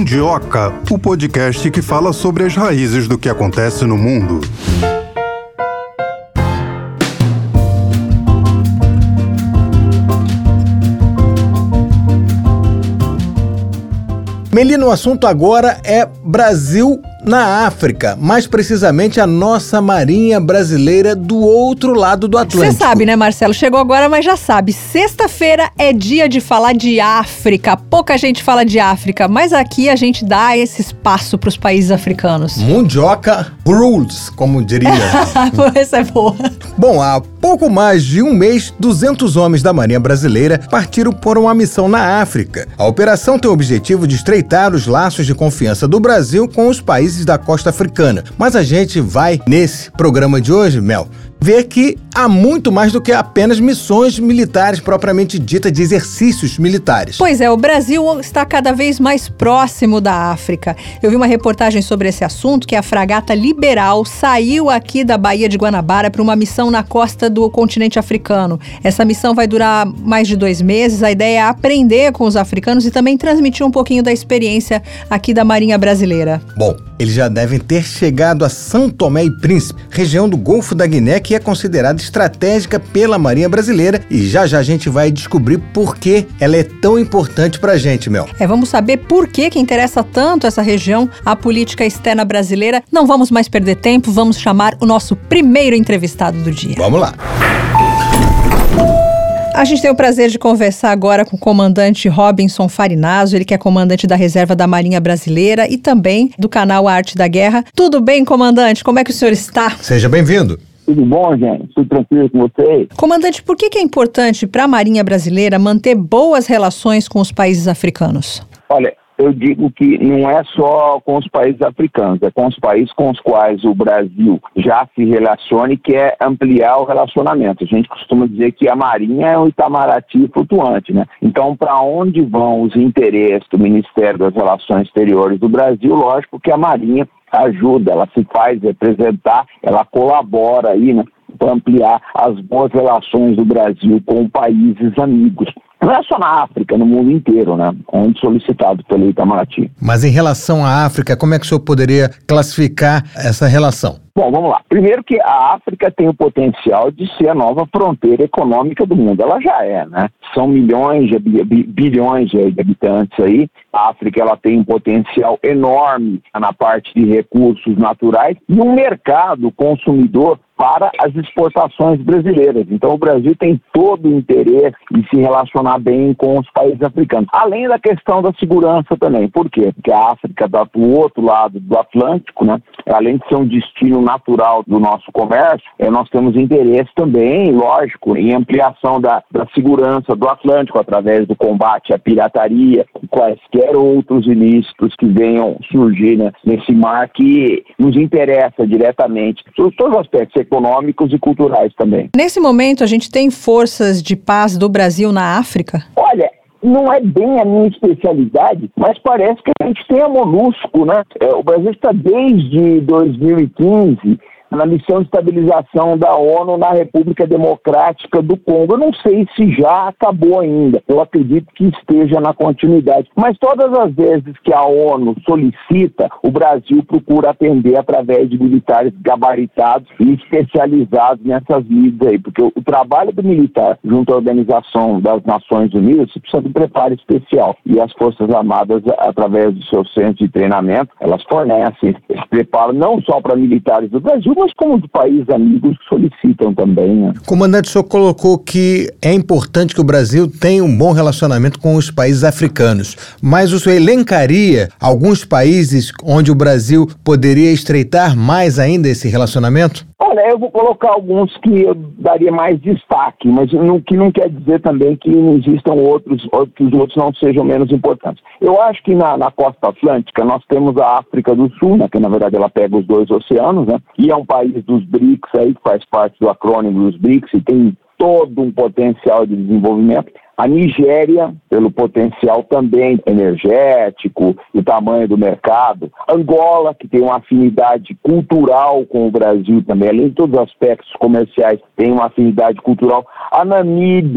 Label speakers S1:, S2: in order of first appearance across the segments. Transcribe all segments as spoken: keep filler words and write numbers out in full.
S1: Mundioca, o podcast que fala sobre as raízes do que acontece no mundo.
S2: Melina, o assunto agora é Brasil na África, mais precisamente a nossa Marinha Brasileira do outro lado do Atlântico.
S3: Você sabe, né, Marcelo? Chegou agora, mas já sabe. Sexta-feira é dia de falar de África. Pouca gente fala de África, mas aqui a gente dá esse espaço para os países africanos.
S2: Mundioca rules, como diria.
S3: Essa é boa.
S2: Bom, há pouco mais de um mês, duzentos homens da Marinha Brasileira partiram por uma missão na África. A operação tem o objetivo de estreitar os laços de confiança do Brasil com os países da costa africana. Mas a gente vai, nesse programa de hoje, Mel, ver que há muito mais do que apenas missões militares propriamente ditas, de exercícios militares.
S3: Pois é, o Brasil está cada vez mais próximo da África. Eu vi uma reportagem sobre esse assunto, que a fragata Liberal saiu aqui da Baía de Guanabara para uma missão na costa do continente africano. Essa missão vai durar mais de dois meses. A ideia é aprender com os africanos e também transmitir um pouquinho da experiência aqui da Marinha Brasileira.
S2: Bom, eles já devem ter chegado a São Tomé e Príncipe, região do Golfo da Guiné, que é considerada estratégica pela Marinha Brasileira, e já já a gente vai descobrir por que ela é tão importante pra gente, Mel.
S3: É, vamos saber por que que interessa tanto essa região à política externa brasileira. Não vamos mais perder tempo, vamos chamar o nosso primeiro entrevistado do dia.
S2: Vamos lá.
S3: A gente tem o prazer de conversar agora com o comandante Robinson Farinazzo, ele que é comandante da reserva da Marinha Brasileira e também do canal Arte da Guerra. Tudo bem, comandante? Como é que o senhor está?
S2: Seja bem-vindo.
S4: Tudo bom, gente? Tudo tranquilo com vocês?
S3: Comandante, por que que é importante para a Marinha Brasileira manter boas relações com os países africanos?
S4: Olha, eu digo que não é só com os países africanos, é com os países com os quais o Brasil já se relaciona e quer ampliar o relacionamento. A gente costuma dizer que a Marinha é um Itamaraty flutuante, né? Então, para onde vão os interesses do Ministério das Relações Exteriores do Brasil? Lógico que a Marinha ajuda, ela se faz representar, ela colabora aí, né, para ampliar as boas relações do Brasil com países amigos. Não é só na África, no mundo inteiro, né? Onde solicitado pelo Itamaraty.
S2: Mas em relação à África, como é que o senhor poderia classificar essa relação?
S4: Bom, vamos lá. Primeiro que a África tem o potencial de ser a nova fronteira econômica do mundo. Ela já é, né? São milhões, de bilhões de habitantes aí. A África ela tem um potencial enorme na parte de recursos naturais e um mercado consumidor para as exportações brasileiras. Então o Brasil tem todo o interesse em se relacionar bem com os países africanos. Além da questão da segurança também. Por quê? Porque a África está do outro lado do Atlântico, né? Além de ser um destino natural do nosso comércio, é, nós temos interesse também, lógico, em ampliação da, da segurança do Atlântico através do combate à pirataria e quaisquer outros ilícitos que venham surgir, né, nesse mar que nos interessa diretamente, sobre todos os aspectos econômicos e culturais também.
S3: Nesse momento, a gente tem forças de paz do Brasil na África?
S4: Olha, não é bem a minha especialidade, mas parece que a gente tem a MONUSCO, né? É, o Brasil está desde dois mil e quinze na missão de estabilização da ONU na República Democrática do Congo. Eu não sei se já acabou ainda, eu acredito que esteja na continuidade. Mas todas as vezes que a ONU solicita, o Brasil procura atender através de militares gabaritados e especializados nessas lides aí, porque o, o trabalho do militar junto à Organização das Nações Unidas precisa de um preparo especial. E as Forças Armadas, através do seu centro de treinamento, elas fornecem esse preparo não só para militares do Brasil, mas como os países amigos solicitam também, né?
S2: Comandante, o senhor colocou que é importante que o Brasil tenha um bom relacionamento com os países africanos, mas o senhor elencaria alguns países onde o Brasil poderia estreitar mais ainda esse relacionamento?
S4: Olha, eu vou colocar alguns que eu daria mais destaque, mas não, que não quer dizer também que não existam outros, ou que os outros não sejam menos importantes. Eu acho que na, na costa atlântica nós temos a África do Sul, né, que na verdade ela pega os dois oceanos, né, e é um país dos BRICS aí, que faz parte do acrônimo dos BRICS e tem todo um potencial de desenvolvimento. A Nigéria, pelo potencial também energético e tamanho do mercado. Angola, que tem uma afinidade cultural com o Brasil também, além de todos os aspectos comerciais, tem uma afinidade cultural. A Namíbia,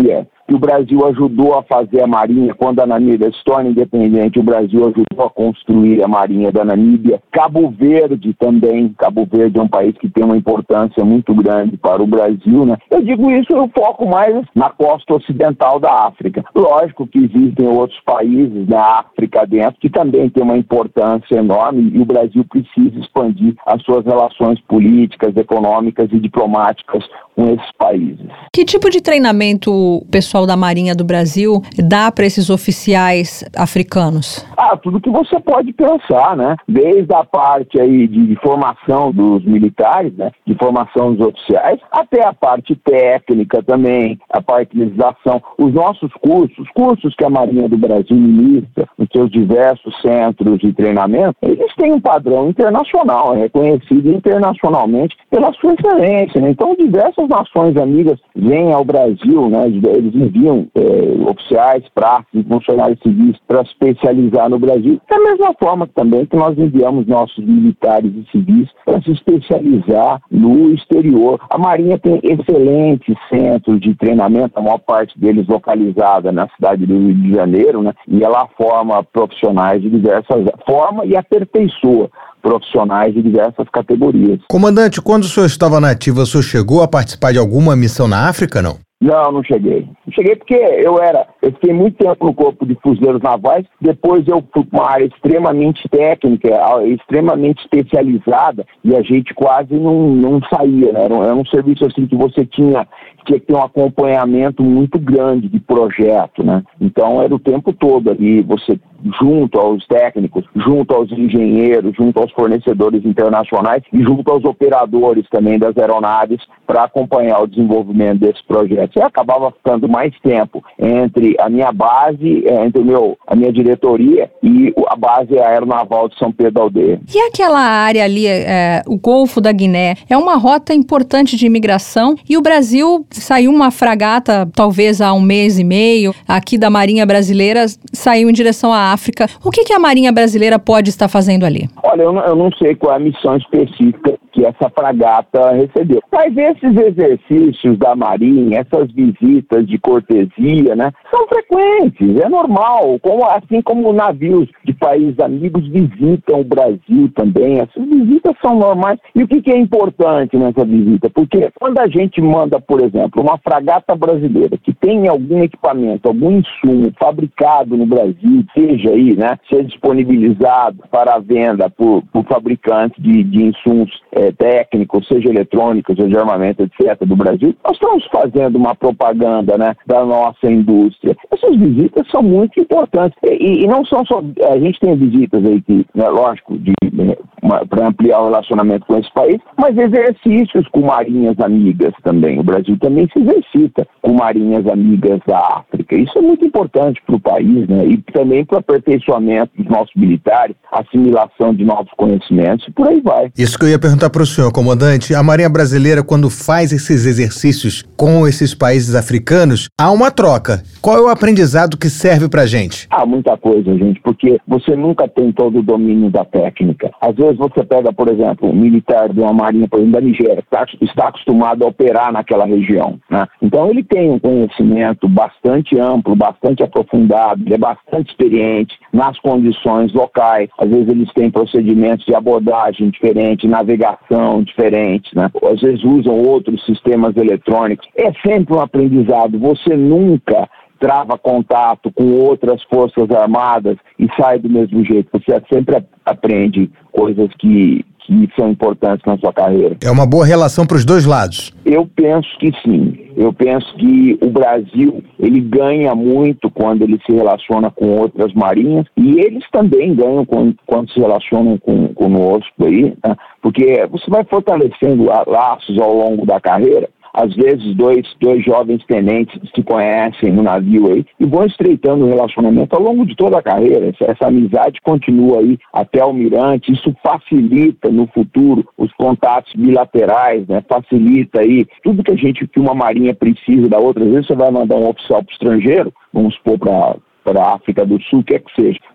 S4: que o Brasil ajudou a fazer a Marinha quando a Namíbia se torna independente, o Brasil ajudou a construir a Marinha da Namíbia. Cabo Verde também, Cabo Verde é um país que tem uma importância muito grande para o Brasil, né? Eu digo isso, eu foco mais na costa ocidental da África. Lógico que existem outros países na África dentro que também tem uma importância enorme e o Brasil precisa expandir as suas relações políticas, econômicas e diplomáticas com esses países.
S3: Que tipo de treinamento o pessoal da Marinha do Brasil dá para esses oficiais africanos?
S4: Ah, tudo que você pode pensar, né? Desde a parte aí de, de formação dos militares, né? De formação dos oficiais, até a parte técnica também, a parte de legislação. Os nossos cursos, os cursos que a Marinha do Brasil ministra nos seus diversos centros de treinamento, eles têm um padrão internacional, é reconhecido internacionalmente pela sua excelência, né? Então, diversas nações amigas vêm ao Brasil, né? Eles enviam é, oficiais, práticos, funcionários civis para especializar no Brasil, da mesma forma também que nós enviamos nossos militares e civis para se especializar no exterior. A Marinha tem excelentes centros de treinamento, a maior parte deles localizada na cidade do Rio de Janeiro, né? E ela forma profissionais de diversas forma e aperfeiçoa profissionais de diversas categorias.
S2: Comandante, quando o senhor estava na ativa, o senhor chegou a participar de alguma missão na África, não?
S4: Não, não cheguei. Não cheguei porque eu era, eu fiquei muito tempo no Corpo de Fuzileiros Navais, depois eu fui para uma área extremamente técnica, extremamente especializada, e a gente quase não, não saía, né? Era, um, era um serviço assim que você tinha, tinha que ter um acompanhamento muito grande de projeto, né? Então era o tempo todo ali, você junto aos técnicos, junto aos engenheiros, junto aos fornecedores internacionais e junto aos operadores também das aeronaves para acompanhar o desenvolvimento desse projeto. E acabava ficando mais tempo entre a minha base, entre o meu, a minha diretoria e a base aeronaval de São Pedro da Aldeia.
S3: E aquela área ali, é, o Golfo da Guiné, é uma rota importante de imigração e o Brasil saiu uma fragata, talvez há um mês e meio, aqui da Marinha Brasileira, saiu em direção à África. O que, que a Marinha Brasileira pode estar fazendo ali?
S4: Olha, eu não, eu não sei qual é a missão específica que essa fragata recebeu. Mas esses exercícios da Marinha, essas visitas de cortesia, né, são frequentes, é normal, como, assim como navios de países amigos visitam o Brasil também, essas visitas são normais. E o que, que é importante nessa visita? Porque quando a gente manda, por exemplo, uma fragata brasileira que tem algum equipamento, algum insumo fabricado no Brasil, seja aí, né, ser disponibilizado para a venda por, por fabricantes de, de insumos é, técnicos, seja eletrônicos ou de armamento, etcétera, do Brasil, nós estamos fazendo uma propaganda, né, da nossa indústria. Essas visitas são muito importantes. E, e não são só... A gente tem visitas aí que, né, lógico, de, né, para ampliar o relacionamento com esse país, mas exercícios com marinhas amigas também. O Brasil também se exercita com marinhas amigas da África. Isso é muito importante para o país, né, e também para o aperfeiçoamento dos nossos militares, assimilação de novos conhecimentos e por aí vai.
S2: Isso que eu ia perguntar para o senhor, comandante. A Marinha Brasileira, quando faz esses exercícios com esses países africanos, há uma troca. Qual é o aprendizado que serve para a gente?
S4: Há muita coisa, gente, porque você nunca tem todo o domínio da técnica. Às vezes você pega, por exemplo, um militar de uma marinha, por exemplo, da Nigéria, que tá, está acostumado a operar naquela região, né? Então ele tem um conhecimento bastante amplo, bastante aprofundado, ele é bastante experiente nas condições locais. Às vezes eles têm procedimentos de abordagem diferentes, navegação diferentes, né? Às vezes usam outros sistemas eletrônicos. É sempre um aprendizado. Você nunca trava contato com outras forças armadas e sai do mesmo jeito. Você sempre aprende coisas que, que são importantes na sua carreira.
S2: É uma boa relação para os dois lados?
S4: Eu penso que sim. Eu penso que o Brasil, ele ganha muito quando ele se relaciona com outras marinhas e eles também ganham quando, quando se relacionam com, conosco aí, né? Porque você vai fortalecendo laços ao longo da carreira. Às vezes, dois, dois jovens tenentes se conhecem no navio aí e vão estreitando o relacionamento ao longo de toda a carreira. Essa, essa amizade continua aí até o almirante. Isso facilita no futuro os contatos bilaterais, né? Facilita aí tudo que a gente, que uma marinha precisa da outra. Às vezes você vai mandar um oficial para o estrangeiro, vamos supor para para a África do Sul, quer que seja. Você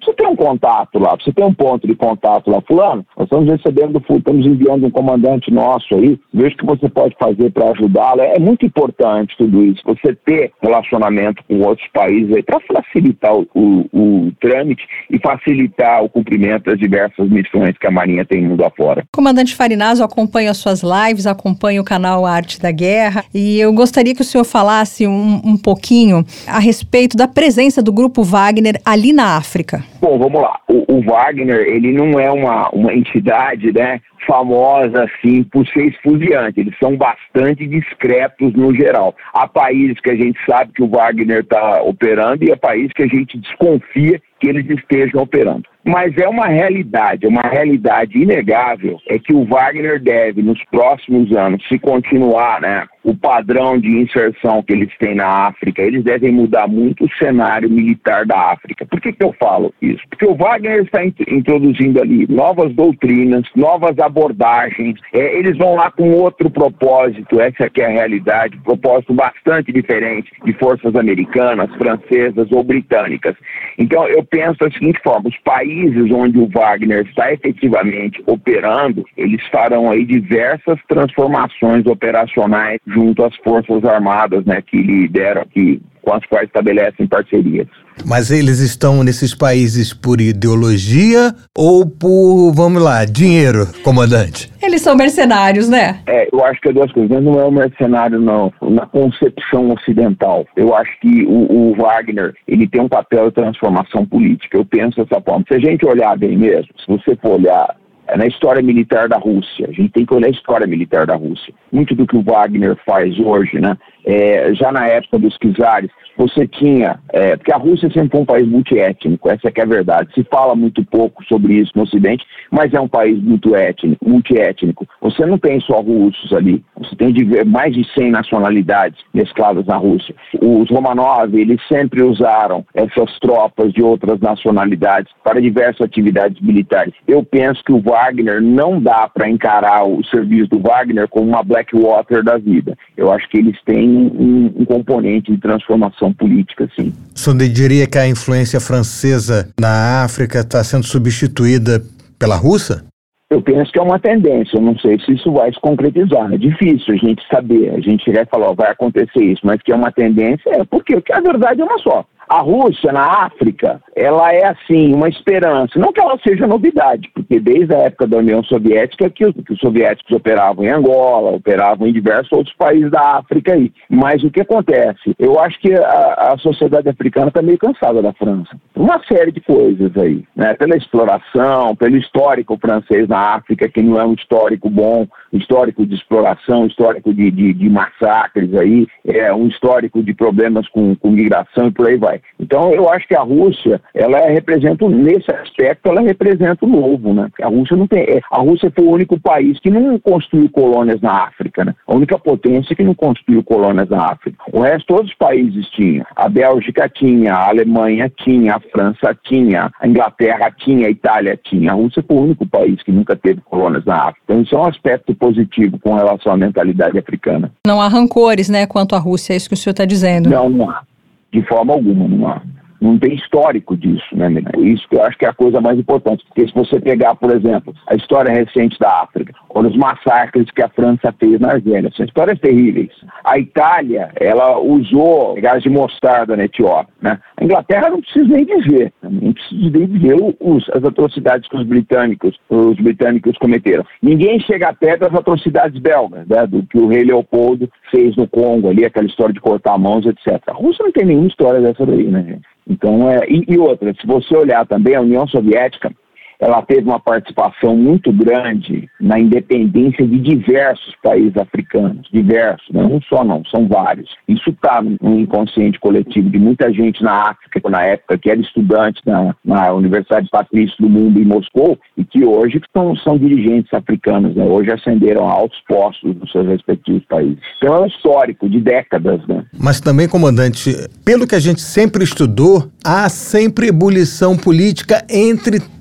S4: você tem um contato lá, você tem um ponto de contato lá, fulano, nós estamos recebendo, estamos enviando um comandante nosso aí, veja o que você pode fazer para ajudá-lo. É muito importante tudo isso, você ter relacionamento com outros países aí para facilitar o, o, o trâmite e facilitar o cumprimento das diversas missões que a Marinha tem mundo afora.
S3: Comandante Farinazzo, acompanho as suas lives, acompanho o canal Arte da Guerra e eu gostaria que o senhor falasse um, um pouquinho a respeito da presença do Grupo Wagner ali na África.
S4: Bom, vamos lá. O, o Wagner, ele não é uma, uma entidade, né, famosa assim por ser esfuziante. Eles são bastante discretos no geral. Há países que a gente sabe que o Wagner está operando e há países que a gente desconfia que eles estejam operando. Mas é uma realidade, é uma realidade inegável, é que o Wagner deve, nos próximos anos, se continuar, né, o padrão de inserção que eles têm na África, eles devem mudar muito o cenário militar da África. Por que que eu falo isso? Porque o Wagner está int- introduzindo ali novas doutrinas, novas abordagens, é, eles vão lá com outro propósito, essa aqui é a realidade, um propósito bastante diferente de forças americanas, francesas ou britânicas. Então, eu penso da seguinte forma, os países onde o Wagner está efetivamente operando, eles farão aí diversas transformações operacionais junto às Forças Armadas, né, que lideram aqui, com as quais estabelecem parcerias.
S2: Mas eles estão nesses países por ideologia ou por, vamos lá, dinheiro, comandante?
S3: Eles são mercenários, né?
S4: É, eu acho que é duas coisas. Mas não é um mercenário, não. Na concepção ocidental. Eu acho que o, o Wagner, ele tem um papel de transformação política. Eu penso dessa forma. Se a gente olhar bem mesmo, se você for olhar na história militar da Rússia, a gente tem que olhar a história militar da Rússia. Muito do que o Wagner faz hoje, né? É, já na época dos czares, você tinha, é, porque a Rússia sempre foi um país multiétnico, essa que é a verdade. Se fala muito pouco sobre isso no Ocidente, mas é um país muito étnico, multiétnico. Você não tem só russos ali, você tem de, mais de cem nacionalidades mescladas na Rússia. Os Romanov, eles sempre usaram essas tropas de outras nacionalidades para diversas atividades militares. Eu penso que o Wagner não dá para encarar o serviço do Wagner como uma Blackwater da vida. Eu acho que eles têm um, um componente de transformação política, sim.
S2: O senhor diria que a influência francesa na África está sendo substituída pela russa?
S4: Eu penso que é uma tendência, eu não sei se isso vai se concretizar, é difícil a gente saber, a gente chegar e falar, ó, vai acontecer isso, mas que é uma tendência, é porque, porque a verdade é uma só. A Rússia, na África, ela é, assim, uma esperança. Não que ela seja novidade, porque desde a época da União Soviética que os, que os soviéticos operavam em Angola, operavam em diversos outros países da África aí. Mas o que acontece? Eu acho que a, a sociedade africana está meio cansada da França. Uma série de coisas aí, né? Pela exploração, pelo histórico francês na África, que não é um histórico bom, histórico de exploração, histórico de, de, de massacres aí, é um histórico de problemas com, com migração e por aí vai. Então, eu acho que a Rússia, ela representa, nesse aspecto, ela representa o novo, né? A Rússia não tem, a Rússia foi o único país que não construiu colônias na África, né? A única potência que não construiu colônias na África. O resto, todos os países tinham. A Bélgica tinha, a Alemanha tinha, a França tinha, a Inglaterra tinha, a Itália tinha. A Rússia foi o único país que nunca teve colônias na África. Então, isso é um aspecto positivo com relação à mentalidade africana.
S3: Não há rancores, né, quanto à Rússia, é isso que o senhor está dizendo.
S4: Não, não há. De forma alguma, não há. Não tem histórico disso, né, menina? Isso que eu acho que é a coisa mais importante. Porque se você pegar, por exemplo, a história recente da África, ou os massacres que a França fez na Argélia, são histórias terríveis. A Itália, ela usou gás de mostarda na Etiópia, né? A Inglaterra não precisa nem dizer, não precisa nem dizer os, as atrocidades que os britânicos, os britânicos cometeram. Ninguém chega perto das atrocidades belgas, né, do que o rei Leopoldo fez no Congo ali, aquela história de cortar mãos, etcétera. A Rússia não tem nenhuma história dessa daí, né, gente? Então, é, e, e outra, se você olhar também, a União Soviética, ela teve uma participação muito grande na independência de diversos países africanos, diversos, não um só não, são vários. Isso está no inconsciente coletivo de muita gente na África, na época que era estudante na, na Universidade Patrício do Mundo em Moscou, e que hoje são, são dirigentes africanos, né? Hoje ascenderam a altos postos nos seus respectivos países. Então é um histórico de décadas, né?
S2: Mas também, comandante, pelo que a gente sempre estudou, há sempre ebulição política entre tribos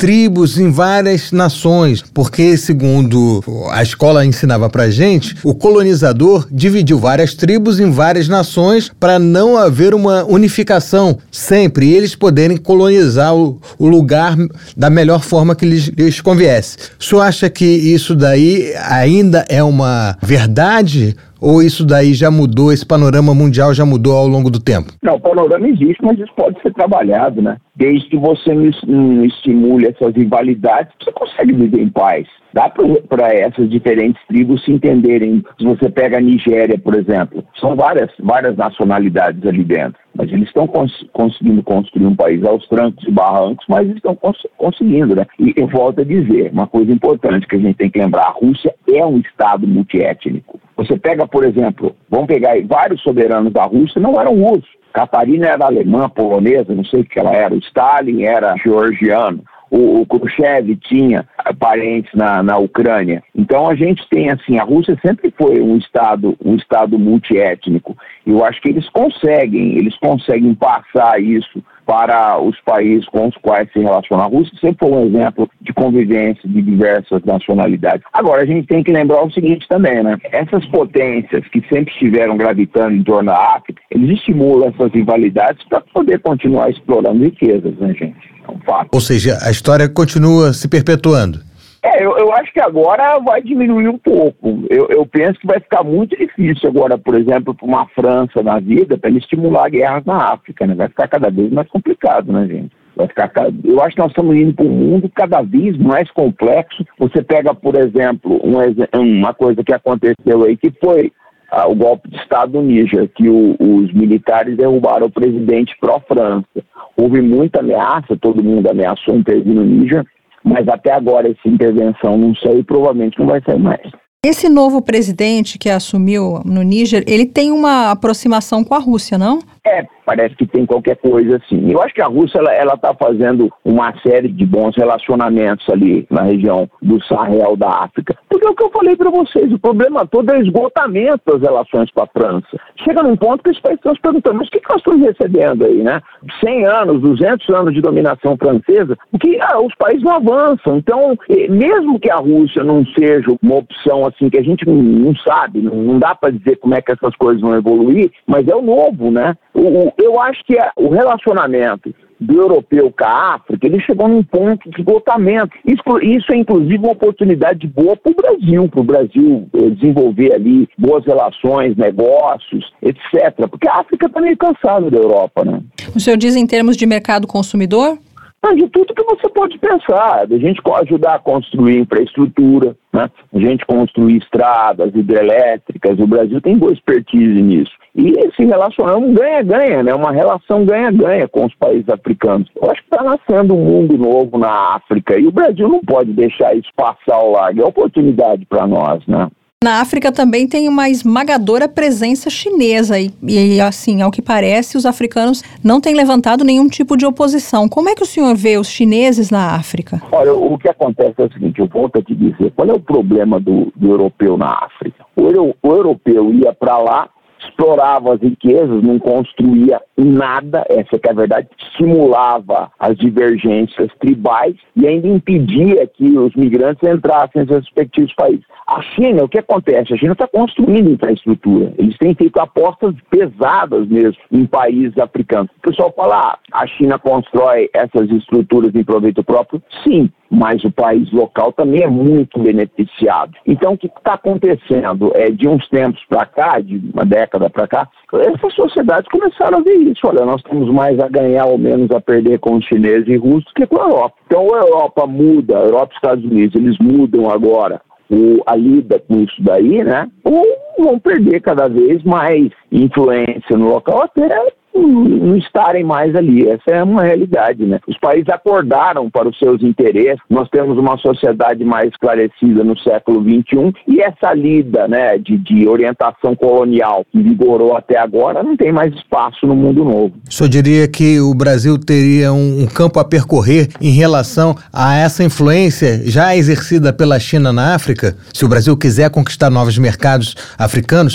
S2: tribos em várias nações, porque, segundo a escola ensinava pra gente, o colonizador dividiu várias tribos em várias nações para não haver uma unificação sempre, e eles poderem colonizar o, o lugar da melhor forma que lhes, lhes conviesse. O senhor acha que isso daí ainda é uma verdade? Ou isso daí já mudou, esse panorama mundial já mudou ao longo do tempo?
S4: Não, o panorama existe, mas isso pode ser trabalhado, né? Desde que você não estimule essas rivalidades, você consegue viver em paz. Dá para essas diferentes tribos se entenderem. Se você pega a Nigéria, por exemplo, são várias, várias nacionalidades ali dentro, mas eles estão cons- conseguindo construir um país aos trancos e barrancos, mas eles estão cons- conseguindo, né? E eu volto a dizer, uma coisa importante que a gente tem que lembrar, a Rússia é um estado multiétnico. Você pega, por exemplo, vamos pegar aí, vários soberanos da Rússia não eram russos. Catarina era alemã, polonesa, não sei o que ela era. O Stalin era georgiano. O, o Khrushchev tinha parentes na, na Ucrânia. Então a gente tem assim, a Rússia sempre foi um estado, um estado multiétnico. E eu acho que eles conseguem, eles conseguem passar isso para os países com os quais se relaciona. A Rússia sempre foi um exemplo de convivência de diversas nacionalidades. Agora, a gente tem que lembrar o seguinte também, né? Essas potências que sempre estiveram gravitando em torno da África, eles estimulam essas rivalidades para poder continuar explorando riquezas, né, gente? É um fato.
S2: Ou seja, a história continua se perpetuando.
S4: É, eu, eu acho que agora vai diminuir um pouco. Eu, eu penso que vai ficar muito difícil agora, por exemplo, para uma França na vida, para ele estimular guerras na África, né? Vai ficar cada vez mais complicado, né, gente? Vai ficar, eu acho que nós estamos indo para um mundo cada vez mais complexo. Você pega, por exemplo, um, uma coisa que aconteceu aí, que foi ah, o golpe de Estado do Níger, que o, os militares derrubaram o presidente pró-França. Houve muita ameaça, todo mundo ameaçou intervir no Níger, mas até agora essa intervenção não saiu e provavelmente não vai sair mais.
S3: Esse novo presidente que assumiu no Níger, ele tem uma aproximação com a Rússia, não?
S4: É, parece que tem qualquer coisa assim. Eu acho que a Rússia ela está fazendo uma série de bons relacionamentos ali na região do Sahel da África. Porque é o que eu falei para vocês, o problema todo é o esgotamento das relações com a França. Chega num ponto que os países estão se perguntando, mas o que, que nós estamos recebendo aí, né? cem anos, duzentos anos de dominação francesa, que ah, os países não avançam. Então, mesmo que a Rússia não seja uma opção assim, que a gente não, não sabe, não, não dá para dizer como é que essas coisas vão evoluir, mas é o novo, né? O, o, eu acho que a, o relacionamento do europeu com a África, ele chegou num ponto de esgotamento. Isso, isso é, inclusive, uma oportunidade boa para o Brasil, para o Brasil eh, desenvolver ali boas relações, negócios, etcétera. Porque a África está meio cansada da Europa, né?
S3: O senhor diz em termos de mercado consumidor?
S4: De tudo que você pode pensar, a gente ajudar a construir infraestrutura, né? A gente construir estradas hidrelétricas, o Brasil tem boa expertise nisso. E se relacionar um ganha-ganha, né? Uma relação ganha-ganha com os países africanos. Eu acho que está nascendo um mundo novo na África e o Brasil não pode deixar isso passar ao largo, é oportunidade para nós, né?
S3: Na África também tem uma esmagadora presença chinesa e, e, assim, ao que parece, os africanos não têm levantado nenhum tipo de oposição. Como é que o senhor vê os chineses na África?
S4: Olha, o que acontece é o seguinte, eu volto a te dizer, qual é o problema do, do europeu na África? O, euro, o europeu ia para lá, explorava as riquezas, não construía nada, essa que é a verdade, estimulava as divergências tribais e ainda impedia que os migrantes entrassem nos respectivos países. A China, o que acontece? A China está construindo infraestrutura. Eles têm feito apostas pesadas mesmo em países africanos. O pessoal fala, ah, a China constrói essas estruturas em proveito próprio? Sim, mas o país local também é muito beneficiado. Então, o que está acontecendo? É, de uns tempos para cá, de uma década para cá, essas sociedades começaram a ver isso. Olha, nós temos mais a ganhar ou menos a perder com os chineses e russos que com a Europa. Então, a Europa muda, a Europa e os Estados Unidos, eles mudam agora o, a lida com isso daí, né? Ou vão perder cada vez mais influência no local até não estarem mais ali. Essa é uma realidade, né? Os países acordaram para os seus interesses. Nós temos uma sociedade mais esclarecida no século vinte e um e essa lida, né, de, de orientação colonial que vigorou até agora não tem mais espaço no mundo novo.
S2: O senhor diria que o Brasil teria um, um campo a percorrer em relação a essa influência já exercida pela China na África? Se o Brasil quiser conquistar novos mercados africanos?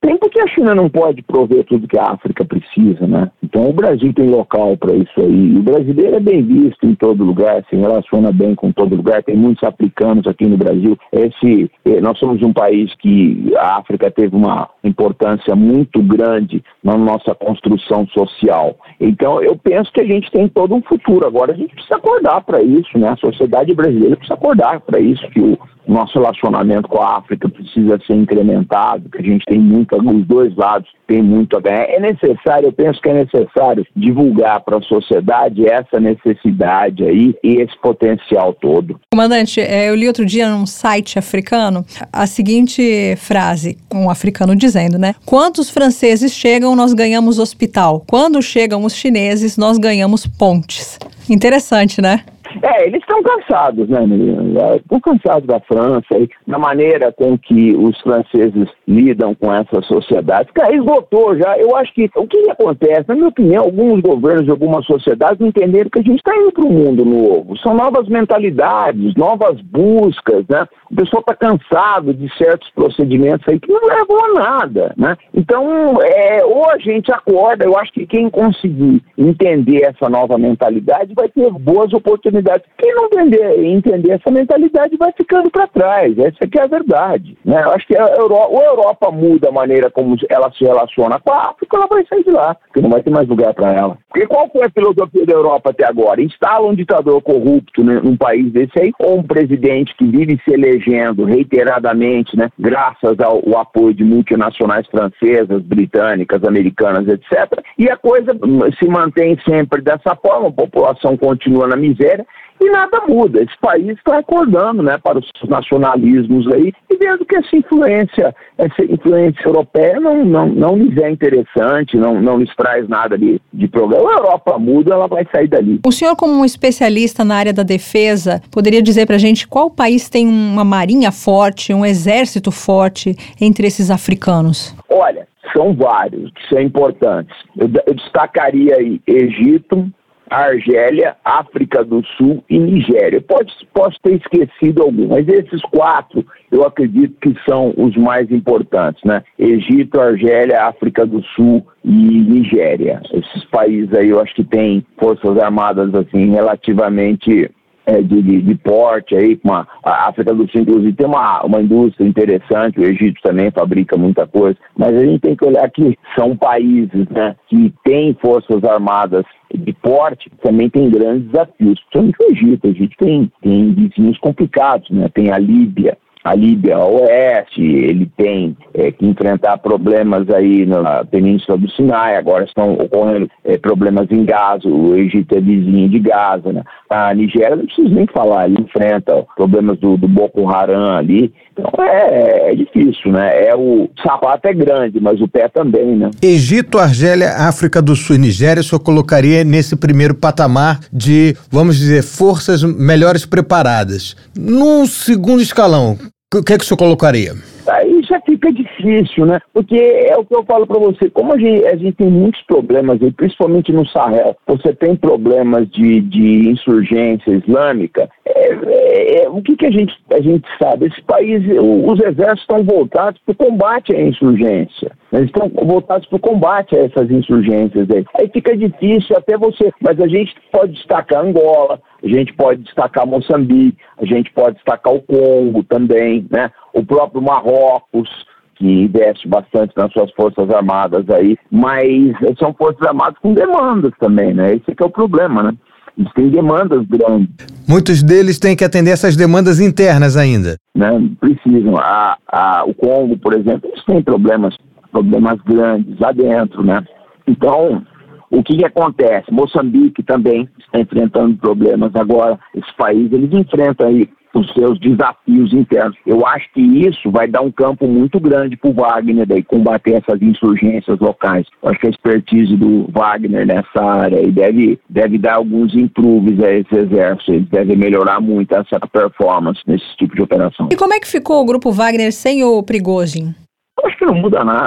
S4: tem porque a China não pode prover tudo que a África precisa, né? Então o Brasil tem local para isso aí. O brasileiro é bem visto em todo lugar, se relaciona bem com todo lugar. Tem muitos africanos aqui no Brasil. Esse, nós somos um país que a África teve uma importância muito grande na nossa construção social. Então eu penso que a gente tem todo um futuro. Agora a gente precisa acordar para isso, né? A sociedade brasileira precisa acordar para isso, que o nosso relacionamento com a África precisa ser incrementado, que a gente tem muito, os dois lados tem muito a ganhar. É necessário, eu penso que é necessário divulgar para a sociedade essa necessidade aí e esse potencial todo.
S3: Comandante, eu li outro dia num site africano a seguinte frase, um africano dizendo, né? Quantos franceses chegam, nós ganhamos hospital. Quando chegam os chineses, nós ganhamos pontes. Interessante, né?
S4: É, eles estão cansados, né, menina? Estão cansados da França e da maneira com que os franceses lidam com essa sociedade. Cara, esgotou já. Eu acho que o que acontece, na minha opinião, alguns governos de algumas sociedades não entenderam que a gente está indo para um mundo novo. São novas mentalidades, novas buscas, né? O pessoal está cansado de certos procedimentos aí que não levam a nada, né? Então, é, ou a gente acorda, eu acho que quem conseguir entender essa nova mentalidade vai ter boas oportunidades. Quem não entender, entender essa mentalidade vai ficando para trás. Essa que é a verdade, né? Eu acho que a Europa, ou a Europa muda a maneira como ela se relaciona com a África, ela vai sair de lá, porque não vai ter mais lugar para ela. Porque qual foi a filosofia da Europa até agora? Instala um ditador corrupto, né, num país desse aí, ou um presidente que vive se elegendo reiteradamente, né, graças ao, ao apoio de multinacionais francesas, britânicas, americanas, etcétera. E a coisa se mantém sempre dessa forma, a população continua na miséria, e nada muda. Esse país está acordando, né, para os nacionalismos aí e vendo que essa influência, essa influência europeia não, não, não lhes é interessante, não, não lhes traz nada de, de problema. A Europa muda, ela vai sair dali.
S3: O senhor, como um especialista na área da defesa, poderia dizer para a gente qual país tem uma marinha forte, um exército forte entre esses africanos?
S4: Olha, são vários que são importantes. Eu, eu destacaria aí Egito, Argélia, África do Sul e Nigéria. Pode, posso ter esquecido algum, mas esses quatro eu acredito que são os mais importantes, né? Egito, Argélia, África do Sul e Nigéria. Esses países aí eu acho que têm forças armadas assim relativamente é, de, de, de porte aí, uma, a África do Sul inclusive tem uma, uma indústria interessante, o Egito também fabrica muita coisa, mas a gente tem que olhar que são países, né, que têm forças armadas de porte, também tem grandes desafios, principalmente o Egito. O Egito tem, tem vizinhos complicados, né? Tem a Líbia, a Líbia a oeste, ele tem é, que enfrentar problemas aí na Península do Sinai, agora estão ocorrendo é, problemas em Gaza, o Egito é vizinho de Gaza, né? A Nigéria, não preciso nem falar, ele enfrenta ó, problemas do, do Boko Haram ali, então é, é difícil, né? É, o sapato é grande, mas o pé também, né?
S2: Egito, Argélia, África do Sul e Nigéria, o senhor colocaria nesse primeiro patamar de, vamos dizer, forças melhores preparadas. Num segundo escalão, o que é que o senhor colocaria?
S4: Aí já fica difícil, né? Porque é o que eu falo para você, como a gente, a gente tem muitos problemas, aí, principalmente no Sahel, você tem problemas de, de insurgência islâmica, é, é, é, o que, que a, gente, a gente sabe? Esse país, os exércitos estão voltados para o combate à insurgência. Eles estão voltados para o combate a essas insurgências aí. Aí fica difícil até você, mas a gente pode destacar Angola, a gente pode destacar Moçambique, a gente pode destacar o Congo também, né? O próprio Marrocos, que investe bastante nas suas forças armadas aí, mas são forças armadas com demandas também, né? Esse que é o problema, né? Eles têm demandas grandes.
S2: Muitos deles têm que atender essas demandas internas ainda.
S4: Né? Precisam. A, a, o Congo, por exemplo, eles têm problemas, problemas grandes lá dentro, né? Então, o que, que acontece? Moçambique também está enfrentando problemas agora. Esses países, eles enfrentam aí os seus desafios internos. Eu acho que isso vai dar um campo muito grande para o Wagner daí combater essas insurgências locais. Eu acho que a expertise do Wagner nessa área aí deve, deve dar alguns improves a esse exército. Eles devem melhorar muito essa performance nesse tipo de operação.
S3: E como é que ficou o grupo Wagner sem o Prigozhin?
S4: Eu acho que não muda nada.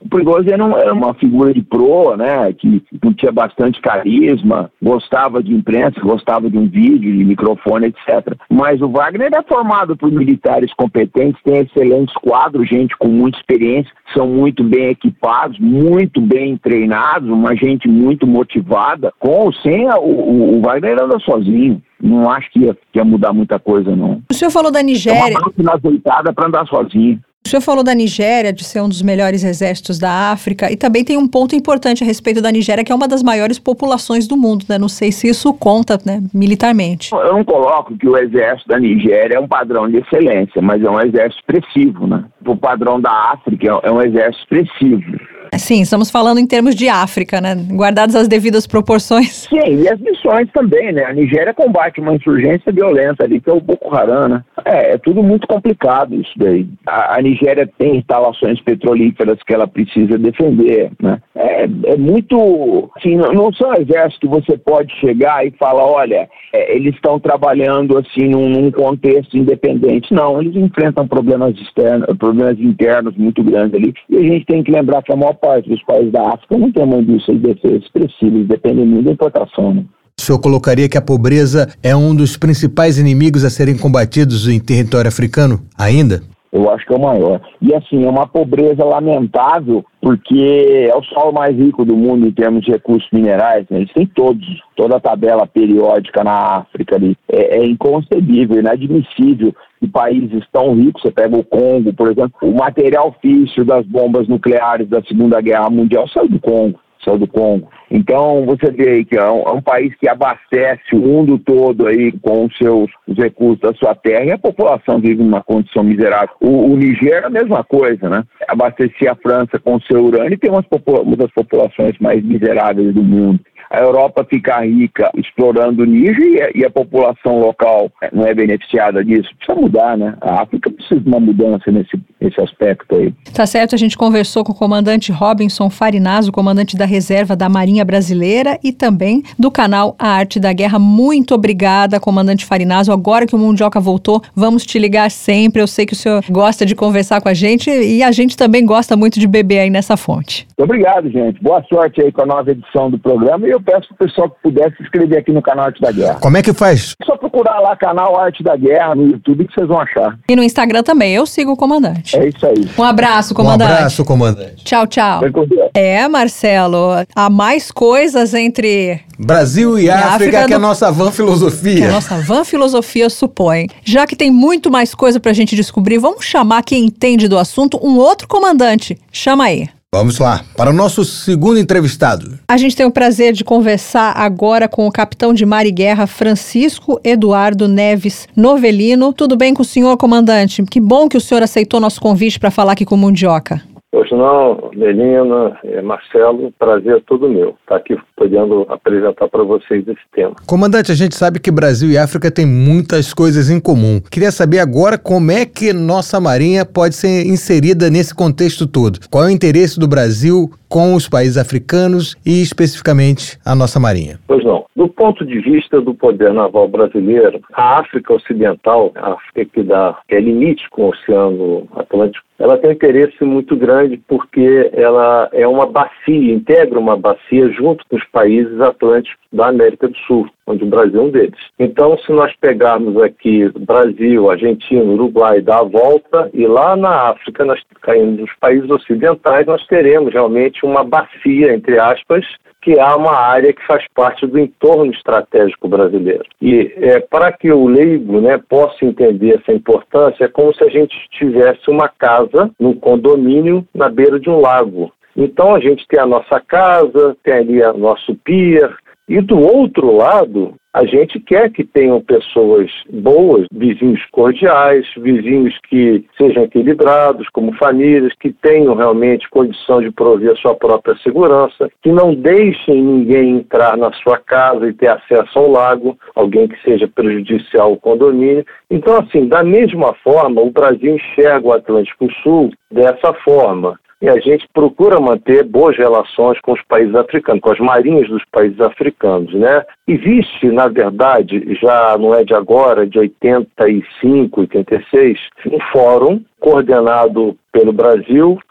S4: O Prigozhin era uma figura de proa, né, que tinha bastante carisma, gostava de imprensa, gostava de um vídeo, de microfone, etcétera. Mas o Wagner é formado por militares competentes, tem excelentes quadros, gente com muita experiência, são muito bem equipados, muito bem treinados, uma gente muito motivada. Com ou sem, o, o, o Wagner anda sozinho. Não acho que ia, que ia mudar muita coisa, não.
S3: O senhor falou da Nigéria.
S4: É uma máquina azeitada para andar sozinho.
S3: O senhor falou da Nigéria, de ser um dos melhores exércitos da África, e também tem um ponto importante a respeito da Nigéria, que é uma das maiores populações do mundo, né? Não sei se isso conta, né, militarmente.
S4: Eu não coloco que o exército da Nigéria é um padrão de excelência, mas é um exército expressivo, né? O padrão da África é um exército expressivo.
S3: Sim, estamos falando em termos de África, né? Guardadas as devidas proporções.
S4: Sim, e as missões também, né? A Nigéria combate uma insurgência violenta ali, que é o Boko Haram, né? É, é tudo muito complicado isso daí. A, a Nigéria tem instalações petrolíferas que ela precisa defender, né? É, é muito... Assim, não, não são exércitos que você pode chegar e falar, olha, é, eles estão trabalhando assim num, num contexto independente. Não, eles enfrentam problemas externos, problemas internos muito grandes ali. E a gente tem que lembrar que a maior parte dos países da África não tem uma indústria de defesa expressiva, eles dependem muito da importação, né?
S2: O senhor colocaria que a pobreza é um dos principais inimigos a serem combatidos em território africano ainda?
S4: Eu acho que é o maior. E assim, é uma pobreza lamentável, porque é o solo mais rico do mundo em termos de recursos minerais, né? Eles têm todos, toda a tabela periódica na África ali. É, é inconcebível, inadmissível que países tão ricos, você pega o Congo, por exemplo, o material físsil das bombas nucleares da Segunda Guerra Mundial saiu do Congo. Saiu do Congo. Então, você vê aí que é um, é um país que abastece o mundo todo aí com os seus os recursos da sua terra e a população vive numa condição miserável. O, o Niger é a mesma coisa, né? Abastecia a França com o seu urânio e tem umas popula- uma das populações mais miseráveis do mundo. A Europa fica rica explorando o Níger e a, e a população local não é beneficiada disso. Precisa mudar, né? A África precisa de uma mudança nesse, nesse aspecto aí.
S3: Tá certo, a gente conversou com o comandante Robinson Farinazzo, comandante da reserva da Marinha Brasileira e também do canal A Arte da Guerra. Muito obrigada, comandante Farinazzo. Agora que o Mundioca voltou, vamos te ligar sempre. Eu sei que o senhor gosta de conversar com a gente e a gente também gosta muito de beber aí nessa fonte.
S4: Muito obrigado, gente. Boa sorte aí com a nova edição do programa e eu peço pro pessoal que pudesse se inscrever aqui no canal Arte da Guerra.
S2: Como é que faz?
S4: É só procurar lá canal Arte da Guerra no YouTube que vocês vão achar.
S3: E no Instagram também, eu sigo o comandante.
S4: É isso aí.
S3: Um abraço, comandante.
S2: Um abraço, comandante.
S3: Tchau, tchau. É, Marcelo, há mais coisas entre
S2: Brasil e, e África, África que do... a nossa van filosofia.
S3: Que a nossa van filosofia supõe. Já que tem muito mais coisa pra gente descobrir, vamos chamar quem entende do assunto, um outro comandante. Chama aí.
S2: Vamos lá, para o nosso segundo entrevistado.
S3: A gente tem o prazer de conversar agora com o capitão de mar e guerra Francisco Eduardo Neves Novelino. Tudo bem com o senhor, comandante? Que bom que o senhor aceitou nosso convite para falar aqui com o Mundioca.
S5: Pois não, Melina, Marcelo, prazer é todo meu estar aqui podendo apresentar para vocês esse tema.
S2: Comandante, a gente sabe que Brasil e África têm muitas coisas em comum. Queria saber agora como é que nossa Marinha pode ser inserida nesse contexto todo. Qual é o interesse do Brasil com os países africanos e especificamente a nossa Marinha?
S5: Pois não. Do ponto de vista do poder naval brasileiro, a África Ocidental, a África que, dá, que é limite com o Oceano Atlântico, ela tem um interesse muito grande porque ela é uma bacia, integra uma bacia junto com os países atlânticos da América do Sul, onde o Brasil é um deles. Então, se nós pegarmos aqui Brasil, Argentina, Uruguai, dar a volta, e lá na África, nós caindo nos países ocidentais, nós teremos realmente uma bacia, entre aspas, que é uma área que faz parte do entorno estratégico brasileiro. E é, para que o leigo, né, possa entender essa importância, é como se a gente tivesse uma casa num condomínio na beira de um lago. Então a gente tem a nossa casa, tem ali o nosso pier, e do outro lado, a gente quer que tenham pessoas boas, vizinhos cordiais, vizinhos que sejam equilibrados, como famílias, que tenham realmente condição de prover a sua própria segurança, que não deixem ninguém entrar na sua casa e ter acesso ao lago, alguém que seja prejudicial ao condomínio. Então, assim, da mesma forma, o Brasil enxerga o Atlântico Sul dessa forma. E a gente procura manter boas relações com os países africanos, com as marinhas dos países africanos, né? Existe, na verdade, já não é de agora, de oitenta e cinco, oitenta e seis, um fórum coordenado pelo Brasil,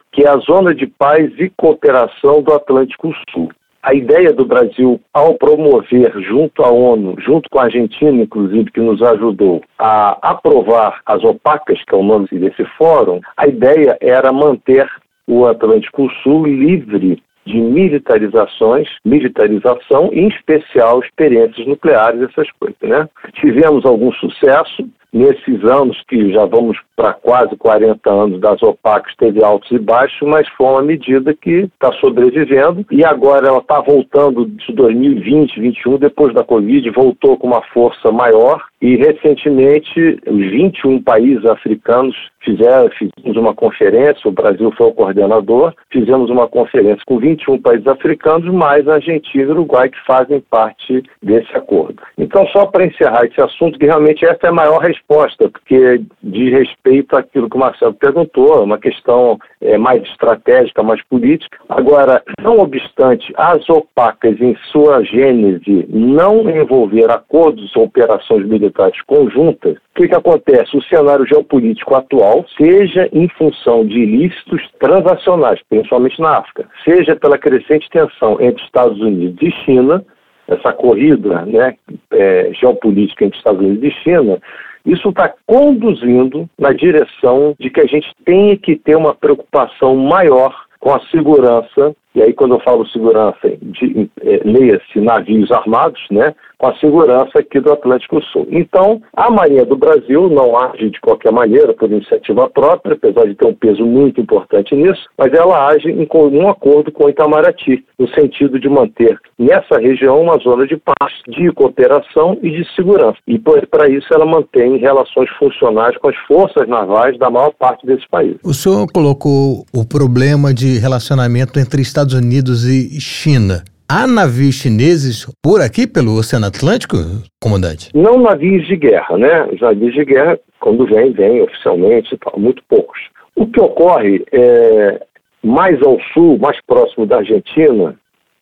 S5: que é a Zona de Paz e Cooperação do Atlântico Sul. A ideia do Brasil, ao promover junto à ONU, junto com a Argentina, inclusive, que nos ajudou a aprovar as OPACas, que é o nome desse fórum, a ideia era manter o Atlântico Sul livre de militarizações, militarização, em especial experiências nucleares, essas coisas, né? Tivemos algum sucesso. Nesses anos, que já vamos para quase quarenta anos das OPACas, teve altos e baixos, mas foi uma medida que está sobrevivendo e agora ela está voltando de dois mil e vinte, dois mil e vinte e um, depois da Covid, voltou com uma força maior e recentemente os vinte e um países africanos fizeram, fizemos uma conferência, o Brasil foi o coordenador, fizemos uma conferência com vinte e um países africanos, mais a Argentina e o Uruguai, que fazem parte desse acordo. Então, só para encerrar esse assunto, que realmente essa é a maior resposta, porque diz respeito àquilo que o Marcelo perguntou, uma questão é, mais estratégica, mais política. Agora, não obstante as OPACas, em sua gênese, não envolver acordos ou operações militares conjuntas, o que, que acontece? O cenário geopolítico atual, seja em função de ilícitos transacionais, principalmente na África, seja pela crescente tensão entre Estados Unidos e China, essa corrida, né, é, geopolítica entre Estados Unidos e China, isso está conduzindo na direção de que a gente tenha que ter uma preocupação maior com a segurança, e aí quando eu falo segurança, de, é, leia-se navios armados, né, com a segurança aqui do Atlântico Sul. Então, a Marinha do Brasil não age de qualquer maneira por iniciativa própria, apesar de ter um peso muito importante nisso, mas ela age em comum acordo com o Itamaraty, no sentido de manter nessa região uma zona de paz, de cooperação e de segurança. E para isso ela mantém relações funcionais com as forças navais da maior parte desses países.
S2: O senhor colocou o problema de relacionamento entre Estados Unidos e China. Há navios chineses por aqui, pelo Oceano Atlântico, comandante?
S5: Não navios de guerra, né? Os navios de guerra, quando vêm, vêm oficialmente, muito poucos. O que ocorre é, mais ao sul, mais próximo da Argentina,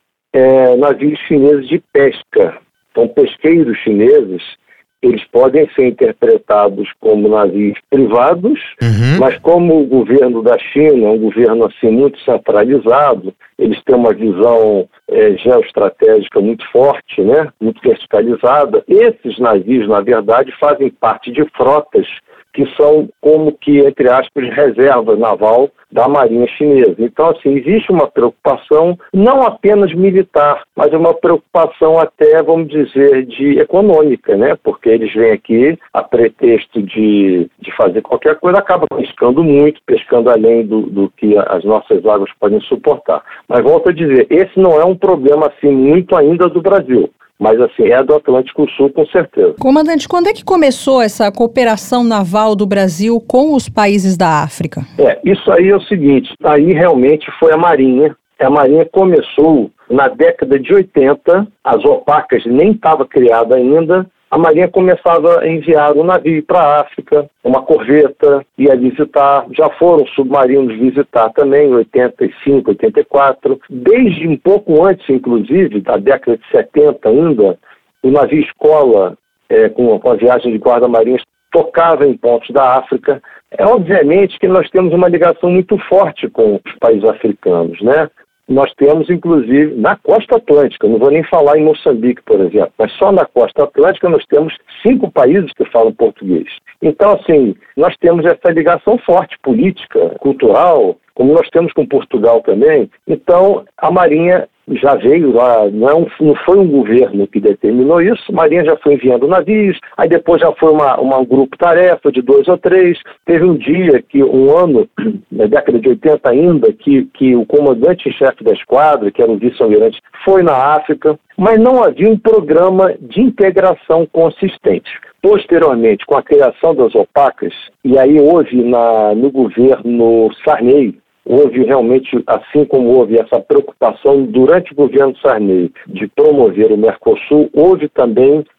S5: é navios chineses de pesca. Então, pesqueiros chineses, eles podem ser interpretados como navios privados, uhum. mas como o governo da China é um governo assim, muito centralizado, eles têm uma visão é, geoestratégica muito forte, né? Muito verticalizada. Esses navios, na verdade, fazem parte de frotas que são como que, entre aspas, reserva naval da Marinha Chinesa. Então, assim, existe uma preocupação não apenas militar, mas uma preocupação até, vamos dizer, de econômica, né? Porque eles vêm aqui a pretexto de, de fazer qualquer coisa, acabam pescando muito, pescando além do, do que as nossas águas podem suportar. Mas volto a dizer, esse não é um problema, assim, muito ainda do Brasil. Mas, assim, é do Atlântico Sul, com certeza.
S3: Comandante, quando é que começou essa cooperação naval do Brasil com os países da África?
S5: É, isso aí é o seguinte, aí realmente foi a Marinha. A Marinha começou na década de oitenta, as OPACas nem estavam criadas ainda, a Marinha começava a enviar um navio para a África, uma corveta, ia visitar, já foram submarinos visitar também, em oitenta e cinco, oitenta e quatro. Desde um pouco antes, inclusive, da década de setenta ainda, o navio escola, é, com, com a viagem de guarda-marinhas, tocava em pontos da África. É obviamente que nós temos uma ligação muito forte com os países africanos, né? Nós temos, inclusive, na costa atlântica, não vou nem falar em Moçambique, por exemplo, mas só na costa atlântica nós temos cinco países que falam português. Então, assim, nós temos essa ligação forte, política, cultural, como nós temos com Portugal também. Então, a Marinha já veio lá, não, não foi um governo que determinou isso, a Marinha já foi enviando navios, aí depois já foi uma, uma, um grupo-tarefa de dois ou três. Teve um dia, que um ano, na década de oitenta ainda, que, que o comandante-chefe da esquadra, que era o vice-almirante, foi na África, mas não havia um programa de integração consistente. Posteriormente, com a criação das OPACas, e aí houve na, no governo Sarney, houve realmente, assim como houve essa preocupação durante o governo Sarney de promover o Mercosul, houve também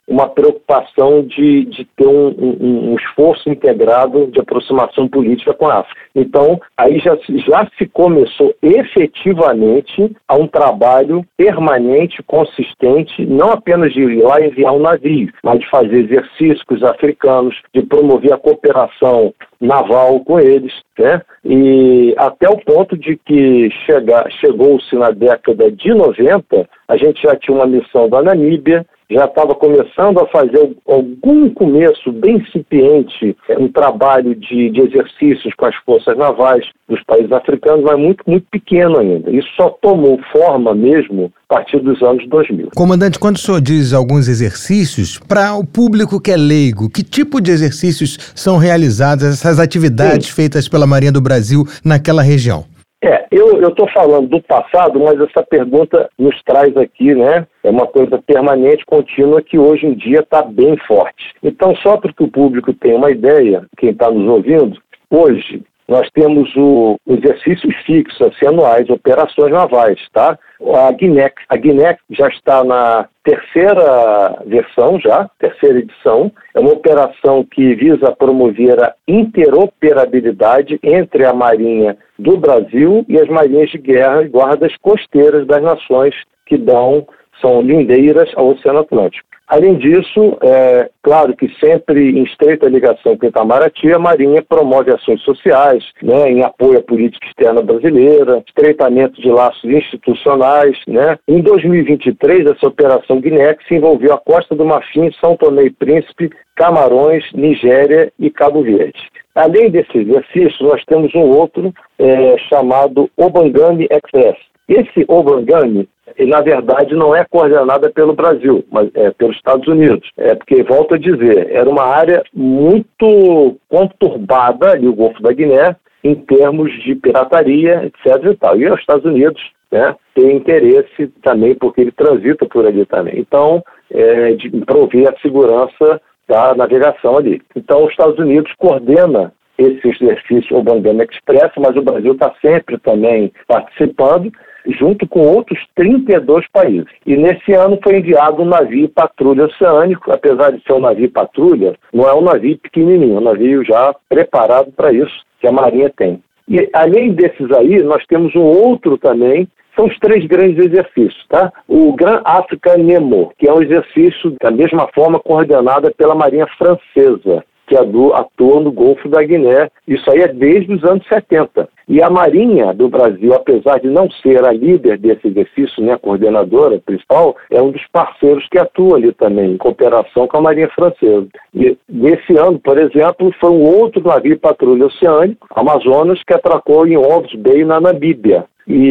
S5: uma preocupação de, de ter um, um, um esforço integrado de aproximação política com a África. Então, aí já, já se começou efetivamente a um trabalho permanente, consistente, não apenas de ir lá enviar um navio, mas de fazer exercícios com os africanos, de promover a cooperação naval com eles, né? E até o ponto de que chega, chegou-se na década de noventa, a gente já tinha uma missão da Namíbia, já estava começando a fazer algum começo bem incipiente, um trabalho de, de exercícios com as forças navais dos países africanos, mas muito, muito pequeno ainda. Isso só tomou forma mesmo a partir dos anos dois mil.
S2: Comandante, quando o senhor diz alguns exercícios, para o público que é leigo, que tipo de exercícios são realizados, essas atividades Sim. feitas pela Marinha do Brasil naquela região?
S5: É, eu estou falando do passado, mas essa pergunta nos traz aqui, né? É uma coisa permanente, contínua, que hoje em dia está bem forte. Então, só para que o público tenha uma ideia, quem está nos ouvindo, hoje nós temos o, o exercícios fixos, assim, anuais, operações navais, tá? A Guinex, a Guinex já está na terceira versão, já, terceira edição. É uma operação que visa promover a interoperabilidade entre a Marinha do Brasil e as marinhas de guerra e guardas costeiras das nações que dão, são lindeiras ao Oceano Atlântico. Além disso, é claro que sempre em estreita ligação com Itamaraty, a Marinha promove ações sociais, né, em apoio à política externa brasileira, estreitamento de laços institucionais, né. Em dois mil e vinte e três, essa operação Guinex envolveu a Costa do Marfim, São Tomé e Príncipe, Camarões, Nigéria e Cabo Verde. Além desse exercício, nós temos um outro é, chamado Obangame Express. Esse Obangame, na verdade, não é coordenada pelo Brasil, mas é pelos Estados Unidos. É porque, volto a dizer, era uma área muito conturbada, ali o Golfo da Guiné, em termos de pirataria, etc e tal. E os Estados Unidos, né, têm interesse também, porque ele transita por ali também. Então, é, de prover a segurança da navegação ali. Então, os Estados Unidos coordena esse exercício Obangame Express, mas o Brasil está sempre também participando, junto com outros trinta e dois países. E nesse ano foi enviado um navio patrulha oceânico, apesar de ser um navio patrulha, não é um navio pequenininho, é um navio já preparado para isso, que a Marinha tem. E além desses aí, nós temos um outro também, são os três grandes exercícios, tá? O Grand Africa Nemo, que é um exercício da mesma forma coordenado pela Marinha Francesa, que atua no Golfo da Guiné. Isso aí é desde os anos setenta. E a Marinha do Brasil, apesar de não ser a líder desse exercício, né, a coordenadora principal, é um dos parceiros que atua ali também, em cooperação com a Marinha Francesa. E nesse ano, por exemplo, foi um outro navio patrulha oceânico, Amazonas, que atracou em Walvis Bay, na Namíbia.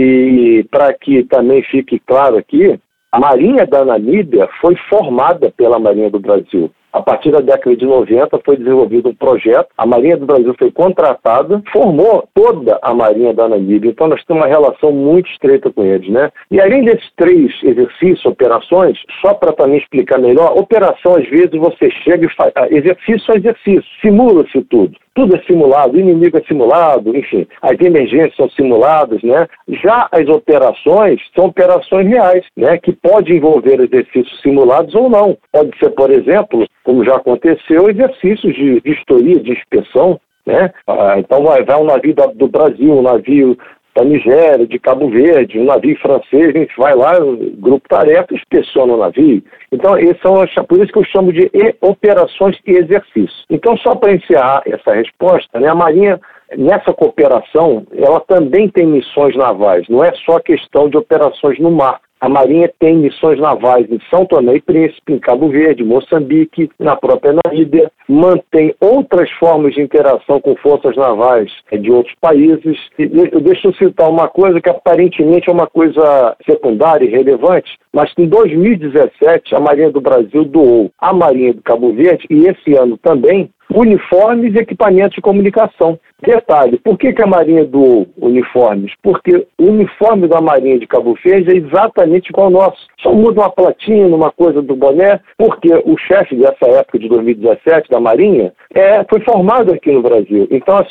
S5: E para que também fique claro aqui, a Marinha da Namíbia foi formada pela Marinha do Brasil. A partir da década de noventa foi desenvolvido um projeto, a Marinha do Brasil foi contratada, formou toda a Marinha da Namíbia, então nós temos uma relação muito estreita com eles, né? E além desses três exercícios, operações, só para também explicar melhor, operação às vezes você chega e faz, exercício é exercício, simula-se tudo. Tudo é simulado, o inimigo é simulado, enfim, as emergências são simuladas, né? Já as operações são operações reais, né? Que pode envolver exercícios simulados ou não. Pode ser, por exemplo, como já aconteceu, exercícios de vistoria, de inspeção, né? Ah, então vai, vai um navio da, do Brasil, um navio da Nigéria, de Cabo Verde, um navio francês, a gente vai lá, grupo tarefa, inspeciona o navio. Então, esse é por isso que eu chamo de e, operações e exercícios. Então, só para encerrar essa resposta, né, a Marinha, nessa cooperação, ela também tem missões navais, não é só questão de operações no mar. A Marinha tem missões navais em São Tomé e Príncipe, em Cabo Verde, Moçambique, na própria Namíbia, mantém outras formas de interação com forças navais de outros países. E deixa eu citar uma coisa que aparentemente é uma coisa secundária e relevante, mas em dois mil e dezessete a Marinha do Brasil doou à Marinha do Cabo Verde, e esse ano também, uniformes e equipamentos de comunicação. Detalhe, por que que a Marinha doou uniformes? Porque o uniforme da Marinha de Cabo Verde é exatamente igual ao nosso. Só muda uma platina, uma coisa do boné, porque o chefe dessa época de dois mil e dezessete da Marinha é, foi formado aqui no Brasil. Então, assim,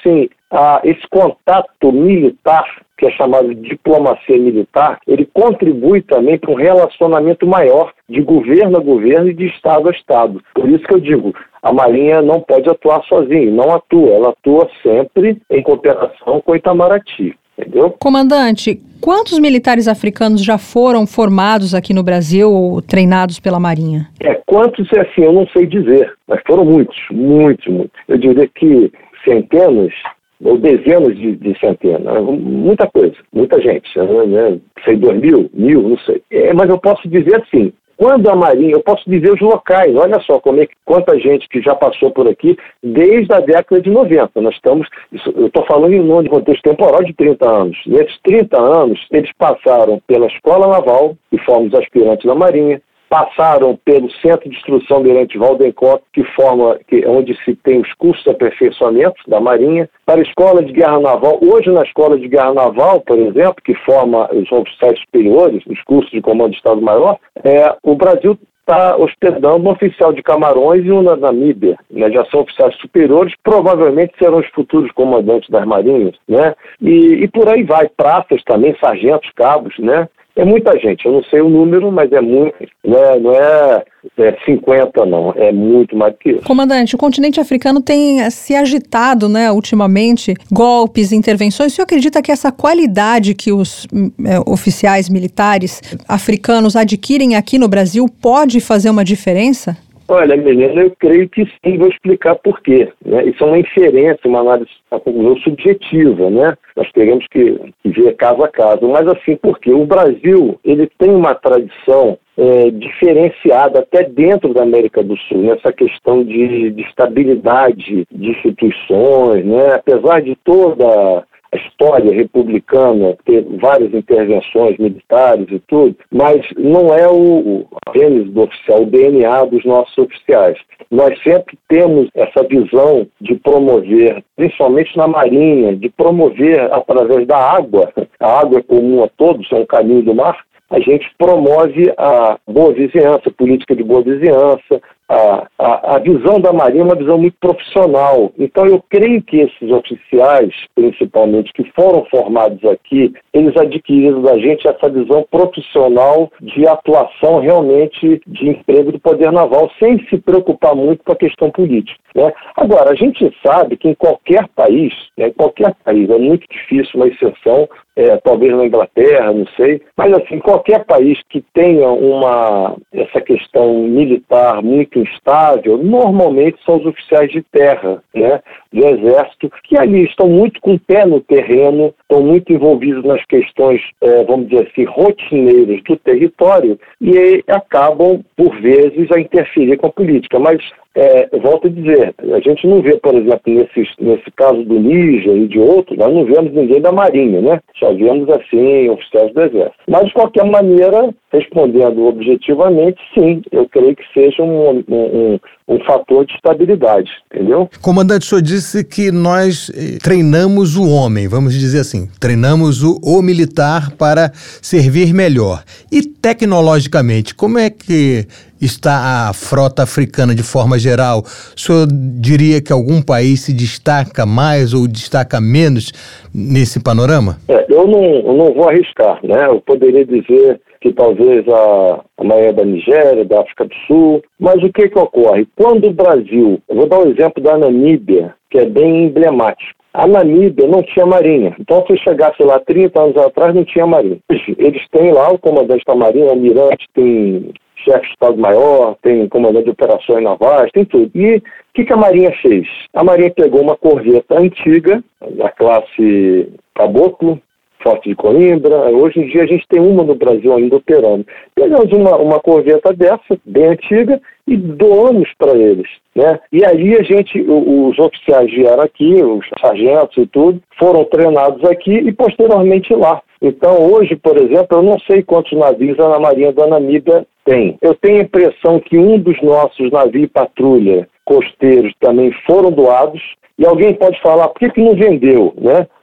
S5: a, esse contato militar, que é chamado de diplomacia militar, ele contribui também para um relacionamento maior de governo a governo e de Estado a Estado. Por isso que eu digo, a Marinha não pode atuar sozinha, não atua, ela atua sempre em cooperação com o Itamaraty. Entendeu?
S3: Comandante, quantos militares africanos já foram formados aqui no Brasil ou treinados pela Marinha?
S5: É, quantos é assim, eu não sei dizer, mas foram muitos, muitos, muitos. Eu diria que centenas ou dezenas de, de centenas, muita coisa, muita gente, né? Sei, dois mil, mil, não sei. É, mas eu posso dizer assim, quando a Marinha, eu posso dizer os locais, olha só como é que, quanta gente que já passou por aqui desde a década de noventa. Nós estamos, isso, eu estou falando em um contexto temporal de trinta anos. Nesses trinta anos, eles passaram pela Escola Naval, que fomos aspirantes da Marinha, passaram pelo Centro de Instrução Almirante Waldencott, que forma, que, onde se tem os cursos de aperfeiçoamento da Marinha, para a Escola de Guerra Naval. Hoje, na Escola de Guerra Naval, por exemplo, que forma os oficiais superiores, os cursos de Comando de Estado-Maior, é, o Brasil está hospedando um oficial de Camarões e um na Namíbia, né? Já são oficiais superiores, provavelmente serão os futuros comandantes das Marinhas, né? E, e por aí vai, praças também, sargentos, cabos, né? É muita gente, eu não sei o número, mas é muito, né? Não é, é cinquenta não, é muito mais que isso.
S3: Comandante, o continente africano tem se agitado, né, ultimamente, golpes, intervenções. O senhor acredita que essa qualidade que os é, oficiais militares africanos adquirem aqui no Brasil pode fazer uma diferença?
S5: Olha, menina, eu creio que sim, vou explicar por quê. Né? Isso é uma inferência, uma análise subjetiva, né? Nós teremos que, que ver caso a caso. Mas assim, por quê? O Brasil, ele tem uma tradição é, diferenciada até dentro da América do Sul, nessa questão de, de estabilidade de instituições, né? Apesar de toda a história republicana, ter várias intervenções militares e tudo, mas não é o gênese do oficial, o D N A dos nossos oficiais. Nós sempre temos essa visão de promover, principalmente na Marinha, de promover através da água, a água é comum a todos, é um caminho do mar, a gente promove a boa vizinhança, política de boa vizinhança. A, a, a visão da Marinha é uma visão muito profissional. Então eu creio que esses oficiais, principalmente, que foram formados aqui, eles adquiriram da gente essa visão profissional de atuação realmente de emprego do poder naval, sem se preocupar muito com a questão política. Né? Agora, a gente sabe que em qualquer país, né, em qualquer país, é muito difícil uma exceção, é, talvez na Inglaterra, não sei, mas assim, qualquer país que tenha uma, essa questão militar muito instável, normalmente são os oficiais de terra, né, do Exército, que ali estão muito com o pé no terreno, estão muito envolvidos nas questões, é, vamos dizer assim, rotineiras do território e acabam, por vezes, a interferir com a política. Mas É, volto a dizer, a gente não vê, por exemplo, nesse, nesse caso do Níger e de outros, nós não vemos ninguém da Marinha, né? Só vemos, assim, oficiais do Exército. Mas, de qualquer maneira, respondendo objetivamente, sim, eu creio que seja um, um, um, um fator de estabilidade, entendeu?
S2: Comandante, o senhor disse que nós eh, treinamos o homem, vamos dizer assim, treinamos o, o militar para servir melhor. E, tecnologicamente, como é que está a frota africana de forma geral? O senhor diria que algum país se destaca mais ou destaca menos nesse panorama?
S5: É, eu, não, eu não vou arriscar, né? Eu poderia dizer que talvez a, a maioria da Nigéria, da África do Sul, mas o que que ocorre? Quando o Brasil, eu vou dar um exemplo da Namíbia, que é bem emblemático. A Namíbia não tinha marinha. Então, se chegasse lá trinta anos atrás, não tinha marinha. Eles têm lá o comandante da marinha, o almirante, tem chefe de Estado-Maior, tem comandante de operações navais, tem tudo. E o que, que a Marinha fez? A Marinha pegou uma corveta antiga, da classe Caboclo, Forte de Coimbra. Hoje em dia a gente tem uma no Brasil ainda operando. Pegamos uma, uma corveta dessa, bem antiga, e doamos para eles, né? E aí a gente, os oficiais vieram aqui, os sargentos e tudo, foram treinados aqui e posteriormente lá. Então hoje, por exemplo, eu não sei quantos navios a Marinha da Namíbia tem. Eu tenho a impressão que um dos nossos navios patrulha costeiros também foram doados. E alguém pode falar, por que que não vendeu, né?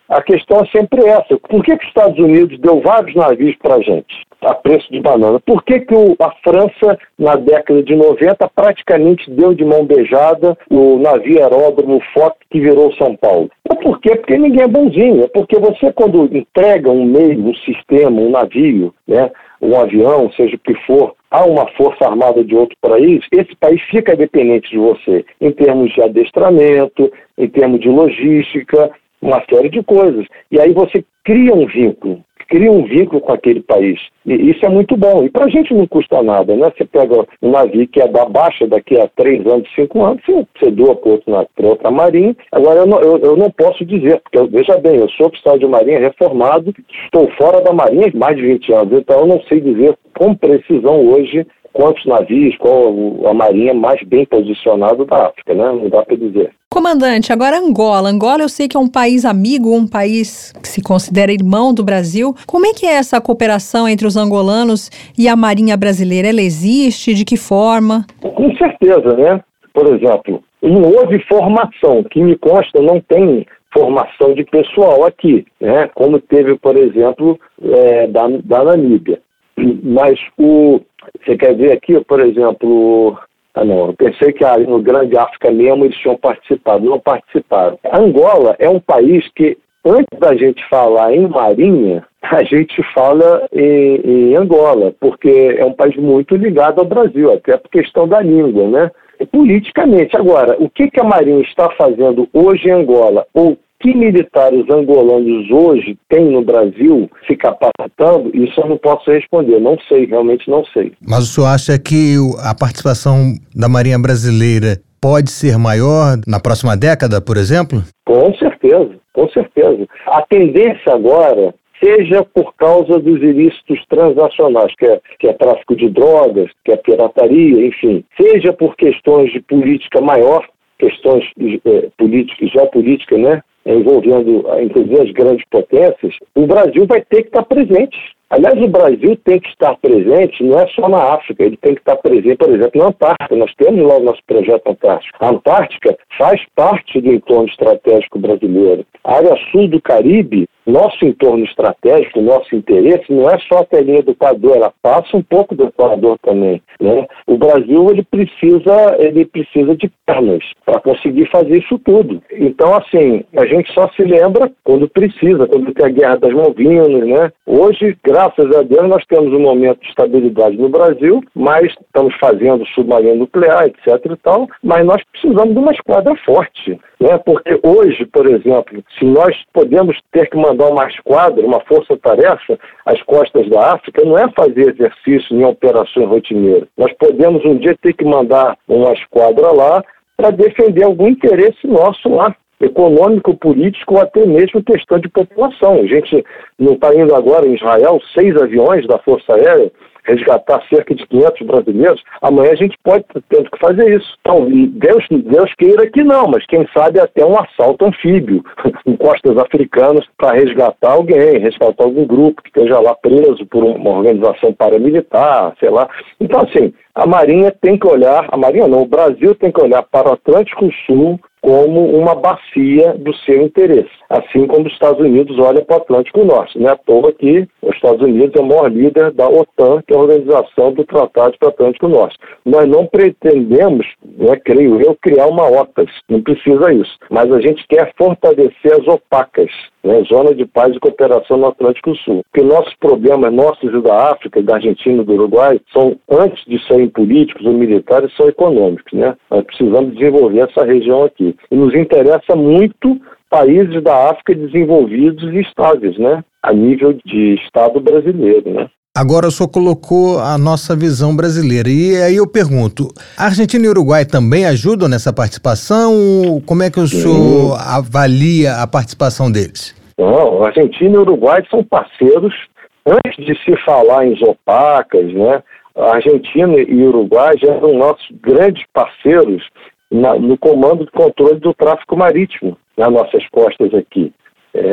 S5: A questão é sempre essa. Por que, que os Estados Unidos deu vários navios para a gente a preço de banana? Por que, que o, a França, na década de noventa, praticamente deu de mão beijada o navio aeródromo Foch que virou São Paulo? É por quê? Porque ninguém é bonzinho. É porque você, quando entrega um meio, um sistema, um navio, né, um avião, seja o que for, a uma força armada de outro país, esse país fica dependente de você, em termos de adestramento, em termos de logística, uma série de coisas. E aí você cria um vínculo, cria um vínculo com aquele país. E isso é muito bom. E para a gente não custa nada, né? Você pega um navio que é da baixa daqui a três anos, cinco anos, você, você doa para outra marinha. Agora, eu não, eu, eu não posso dizer, porque, eu, veja bem, eu sou oficial de marinha reformado, estou fora da marinha há mais de vinte anos, então eu não sei dizer com precisão hoje quantos navios, qual a marinha mais bem posicionada da África, né? Não dá para dizer.
S3: Comandante, agora Angola. Angola eu sei que é um país amigo, um país que se considera irmão do Brasil. Como é que é essa cooperação entre os angolanos e a Marinha Brasileira? Ela existe? De que forma?
S5: Com certeza, né? Por exemplo, não houve formação, que me consta não tem formação de pessoal aqui, né? Como teve, por exemplo, é, da, da Namíbia. Mas o... Você quer ver aqui, por exemplo... Ah, não, eu pensei que ali no Grande África mesmo eles tinham participado, não participaram. Angola é um país que, antes da gente falar em marinha, a gente fala em, em Angola, porque é um país muito ligado ao Brasil, até por questão da língua, né? E politicamente. Agora, o que, que a Marinha está fazendo hoje em Angola, ou que militares angolanos hoje têm no Brasil se capacitando, isso eu não posso responder, não sei, realmente não sei.
S2: Mas o senhor acha que a participação da Marinha Brasileira pode ser maior na próxima década, por exemplo?
S5: Com certeza, com certeza. A tendência agora, seja por causa dos ilícitos transacionais, que é, que é tráfico de drogas, que é pirataria, enfim, seja por questões de política maior, questões é, políticas, geopolítica, né? Envolvendo, inclusive, as grandes potências, o Brasil vai ter que estar presente. Aliás, o Brasil tem que estar presente, não é só na África, ele tem que estar presente, por exemplo, na Antártica. Nós temos lá o nosso projeto Antártico. A Antártica faz parte do entorno estratégico brasileiro. A área sul do Caribe, nosso entorno estratégico, nosso interesse, não é só a telinha do Equador, ela passa um pouco do Equador também, né? O Brasil, ele precisa, ele precisa de pernas para conseguir fazer isso tudo. Então, assim, a gente só se lembra quando precisa, quando tem a Guerra das Malvinas, né? Hoje, graças a Deus, nós temos um momento de estabilidade no Brasil, mas estamos fazendo submarino nuclear, etc e tal, mas nós precisamos de uma esquadra forte, né? Porque hoje, por exemplo, se nós podemos ter que mandar uma esquadra, uma força-tarefa às costas da África, não é fazer exercício nem operações rotineiras. Nós podemos um dia ter que mandar uma esquadra lá para defender algum interesse nosso lá, econômico, político ou até mesmo questão de população. A gente não está indo agora em Israel, seis aviões da Força Aérea, resgatar cerca de quinhentos brasileiros, amanhã a gente pode ter que fazer isso. Então, Deus, Deus queira que não, mas quem sabe até um assalto anfíbio em costas africanas para resgatar alguém, resgatar algum grupo que esteja lá preso por uma organização paramilitar, sei lá. Então, assim, a Marinha tem que olhar, a Marinha não, o Brasil tem que olhar para o Atlântico Sul como uma bacia do seu interesse, assim como os Estados Unidos olham para o Atlântico Norte. Não é à toa que os Estados Unidos é o maior líder da OTAN, que é a Organização do Tratado do Atlântico Norte. Nós não pretendemos, né, creio eu, criar uma OTAN, não precisa isso, mas a gente quer fortalecer as opacas, né, Zona de Paz e Cooperação no Atlântico Sul. Porque nossos problemas, nossos e da África, da Argentina e do Uruguai, são, antes de serem políticos ou militares, são econômicos, né? Nós precisamos desenvolver essa região aqui. E nos interessa muito países da África desenvolvidos e estáveis, né? A nível de Estado brasileiro, né?
S2: Agora o senhor colocou a nossa visão brasileira. E aí eu pergunto, a Argentina e o Uruguai também ajudam nessa participação? Como é que o Sim. senhor avalia a participação deles?
S5: Não, a Argentina e o Uruguai são parceiros. Antes de se falar em opacas, né? A Argentina e o Uruguai já eram nossos grandes parceiros na, no comando de controle do tráfico marítimo nas nossas costas aqui. É,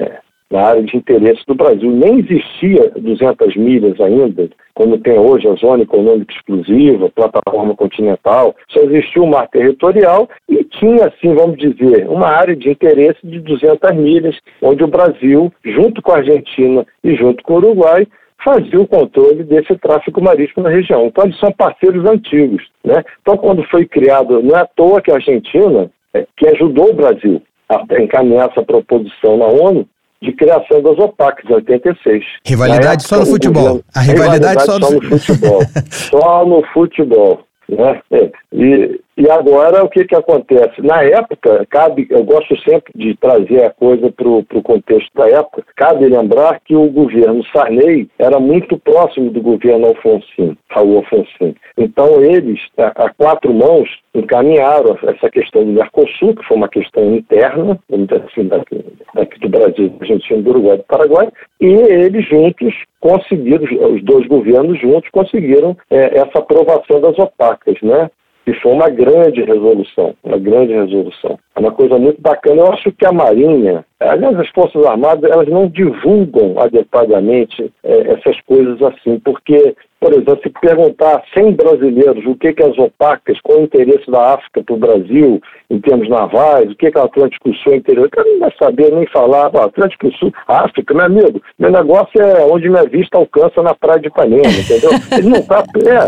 S5: na área de interesse do Brasil. Nem existia duzentas milhas ainda, como tem hoje a Zona Econômica Exclusiva, Plataforma Continental. Só existia o mar territorial e tinha, assim, vamos dizer, uma área de interesse de duzentas milhas, onde o Brasil, junto com a Argentina e junto com o Uruguai, fazia o controle desse tráfego marítimo na região. Então, eles são parceiros antigos, né? Então, quando foi criado, não é à toa que a Argentina, é, que ajudou o Brasil a encaminhar essa proposição na ONU, de criação das OPACs, em oitenta e seis.
S2: Rivalidade época, só no futebol.
S5: Governo,
S2: a rivalidade, rivalidade
S5: só,
S2: só,
S5: no... só no futebol. Só no futebol. Né? É. E, e agora o que, que acontece? Na época, cabe, eu gosto sempre de trazer a coisa para o contexto da época, cabe lembrar que o governo Sarney era muito próximo do governo Alfonsín, Raul Alfonsín. Então eles, a, a quatro mãos, encaminharam essa questão do Mercosul, que foi uma questão interna, assim, daqui, daqui do Brasil, da Argentina, do Uruguai e do Paraguai, e eles juntos conseguiram, os dois governos juntos conseguiram é, essa aprovação das OPACs, né? E foi uma grande resolução, uma grande resolução. É uma coisa muito bacana. Eu acho que a Marinha, aliás, as Forças Armadas, elas não divulgam adequadamente é, essas coisas assim, porque, por exemplo, se perguntar a cem brasileiros o que que as OPACs, qual é o interesse da África para o Brasil, em termos navais, o que que é o Atlântico Sul é interior, o cara não vai saber nem falar, ah, Atlântico Sul, África, meu amigo, meu negócio é onde minha vista alcança na praia de Ipanema, entendeu? Ele não está,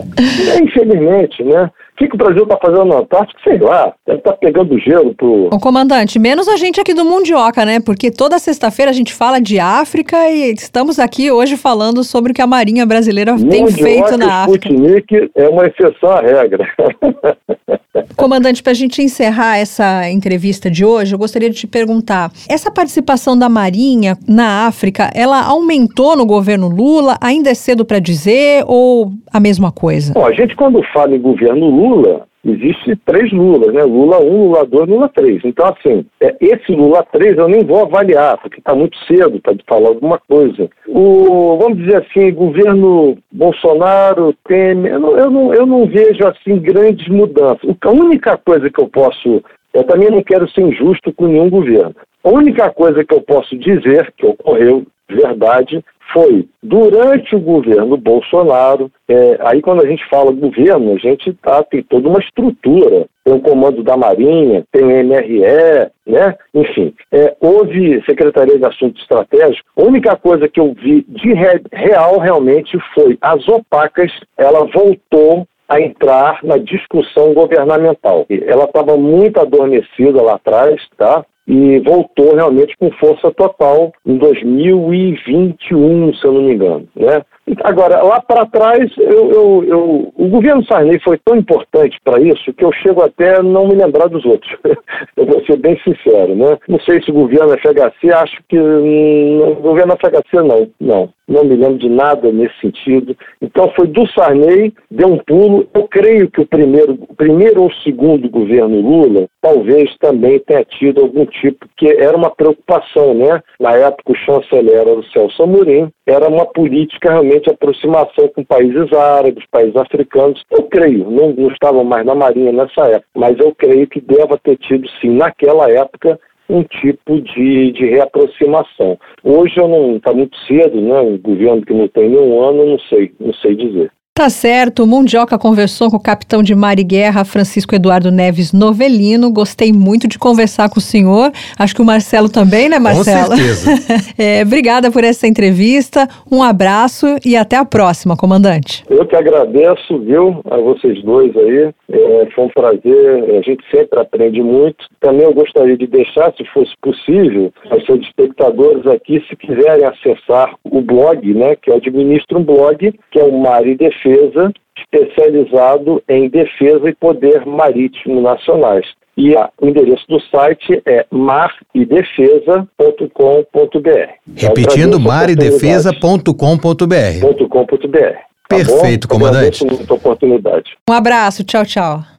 S5: é, é, infelizmente, né? O que, que o Brasil está fazendo no Antártico? Sei lá, deve estar tá pegando gelo pro...
S3: Ô, comandante, menos a gente aqui do Mundioca, né? Porque toda sexta-feira a gente fala de África e estamos aqui hoje falando sobre o que a Marinha brasileira Mundioca tem feito na África.
S5: Sputnik é uma exceção à regra.
S3: Comandante, para a gente encerrar essa entrevista de hoje, eu gostaria de te perguntar, essa participação da Marinha na África, ela aumentou no governo Lula? Ainda é cedo para dizer ou a mesma coisa?
S5: Bom, a gente quando fala em governo Lula, existe três Lulas, né? Lula um, Lula dois, Lula três. Então, assim, esse Lula três eu nem vou avaliar, porque está muito cedo para falar alguma coisa. O, vamos dizer assim, governo Bolsonaro, Temer, eu não, eu não, eu não vejo, assim, grandes mudanças. A única coisa que eu posso... Eu também não quero ser injusto com nenhum governo. A única coisa que eu posso dizer que ocorreu, verdade, foi durante o governo Bolsonaro, é, aí quando a gente fala governo, a gente tá, tem toda uma estrutura, tem o comando da Marinha, tem o M R E, né? Enfim, é, houve Secretaria de Assuntos Estratégicos. A única coisa que eu vi de re, real realmente foi as OPACs, ela voltou a entrar na discussão governamental. Ela estava muito adormecida lá atrás, tá? E voltou realmente com força total em dois mil e vinte e um, se eu não me engano, né? Agora, lá para trás, eu, eu, eu, o governo Sarney foi tão importante para isso que eu chego até a não me lembrar dos outros. Eu vou ser bem sincero, né? Não sei se o governo F H C, acho que hum, o governo F H C não, não. Não me lembro de nada nesse sentido. Então foi do Sarney, deu um pulo. Eu creio que o primeiro, o primeiro ou segundo governo Lula talvez também tenha tido algum tipo, que era uma preocupação, né? Na época o chanceler era o Celso Amorim, era uma política realmente de aproximação com países árabes, países africanos. Eu creio, não, não estava mais na Marinha nessa época, mas eu creio que deva ter tido sim, naquela época, um tipo de, de reaproximação. Hoje eu não, está muito cedo, né? Um governo que não tem nenhum ano, não sei, não sei dizer.
S3: Tá certo, o Mundioca conversou com o capitão de mar e guerra, Francisco Eduardo Neves Novelino. Gostei muito de conversar com o senhor. Acho que o Marcelo também, né, Marcelo?
S2: Com certeza.
S3: é, obrigada por essa entrevista. Um abraço e até a próxima, comandante.
S5: Eu que agradeço, viu, a vocês dois aí. É, foi um prazer. A gente sempre aprende muito. Também eu gostaria de deixar, se fosse possível, aos seus espectadores aqui, se quiserem acessar o blog, né, que eu administro um blog, que é o Mar e Defesa, especializado em defesa e poder marítimo nacionais. E a, o endereço do site é mar e defesa ponto com ponto b r.
S2: Repetindo, mar e defesa ponto com ponto b r.
S5: .com.br. Tá
S2: Perfeito,
S5: bom?
S2: comandante.
S5: Agradeço muito a oportunidade.
S3: Um abraço, tchau, tchau.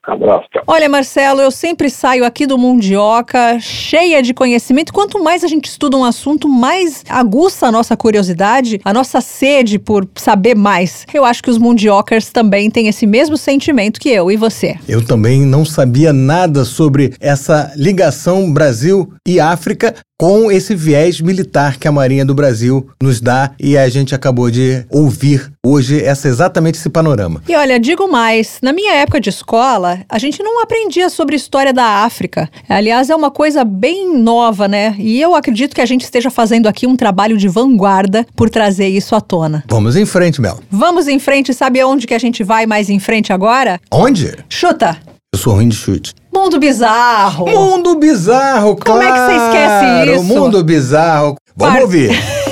S5: Abraço, tchau.
S3: Olha, Marcelo, eu sempre saio aqui do Mundioca cheia de conhecimento. Quanto mais a gente estuda um assunto, mais aguça a nossa curiosidade, a nossa sede por saber mais. Eu acho que os mundiocers também têm esse mesmo sentimento que eu. E você?
S2: Eu também não sabia nada sobre essa ligação Brasil e África com esse viés militar que a Marinha do Brasil nos dá, e a gente acabou de ouvir hoje essa, exatamente esse panorama.
S3: E olha, digo mais, na minha época de escola, a gente não aprendia sobre história da África. Aliás, é uma coisa bem nova, né? E eu acredito que a gente esteja fazendo aqui um trabalho de vanguarda por trazer isso à tona.
S2: Vamos em frente, Mel.
S3: Vamos em frente, sabe aonde que a gente vai mais em frente agora?
S2: Onde?
S3: Chuta!
S2: Eu sou ruim de chute.
S3: Mundo bizarro!
S2: Mundo bizarro, claro!
S3: Como é que você esquece isso?
S2: Mundo bizarro. Vamos
S3: Par...
S2: ouvir.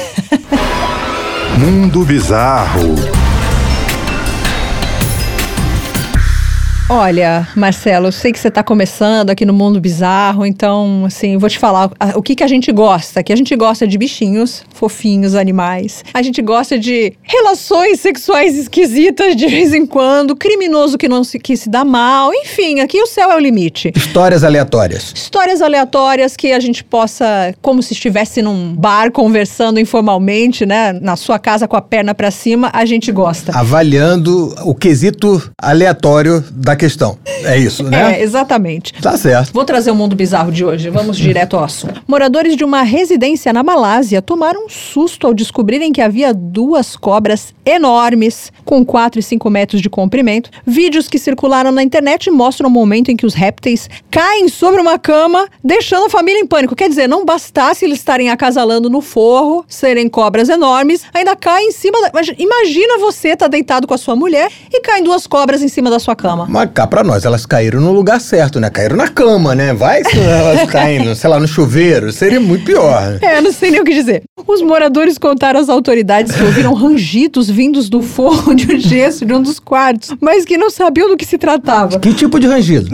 S1: Mundo bizarro.
S3: Olha, Marcelo, eu sei que você está começando aqui no Mundo Bizarro, então, assim, eu vou te falar o que, que a gente gosta. Que a gente gosta de bichinhos, fofinhos, animais. A gente gosta de relações sexuais esquisitas de vez em quando, criminoso que não se, que se dá mal. Enfim, aqui o céu é o limite.
S2: Histórias aleatórias.
S3: Histórias aleatórias que a gente possa, como se estivesse num bar conversando informalmente, né? Na sua casa com a perna pra cima, a gente gosta.
S2: Avaliando o quesito aleatório da questão. É isso, né?
S3: É, exatamente.
S2: Tá certo.
S3: Vou trazer o Mundo Bizarro de hoje. Vamos direto ao assunto. Moradores de uma residência na Malásia tomaram um susto ao descobrirem que havia duas cobras enormes, com quatro e cinco metros de comprimento. Vídeos que circularam na internet mostram o momento em que os répteis caem sobre uma cama, deixando a família em pânico. Quer dizer, não bastasse eles estarem acasalando no forro, serem cobras enormes, ainda caem em cima da... Imagina você tá deitado com a sua mulher e caem duas cobras em cima da sua cama.
S2: Mas cá pra nós, elas caíram no lugar certo, né? Caíram na cama, né? Vai se elas caem, sei lá, no chuveiro, seria muito pior.
S3: É, não sei nem o que dizer. Os moradores contaram às autoridades que ouviram rangidos vindos do forro de um gesso de um dos quartos, mas que não sabiam do que se tratava.
S2: Que tipo de rangido?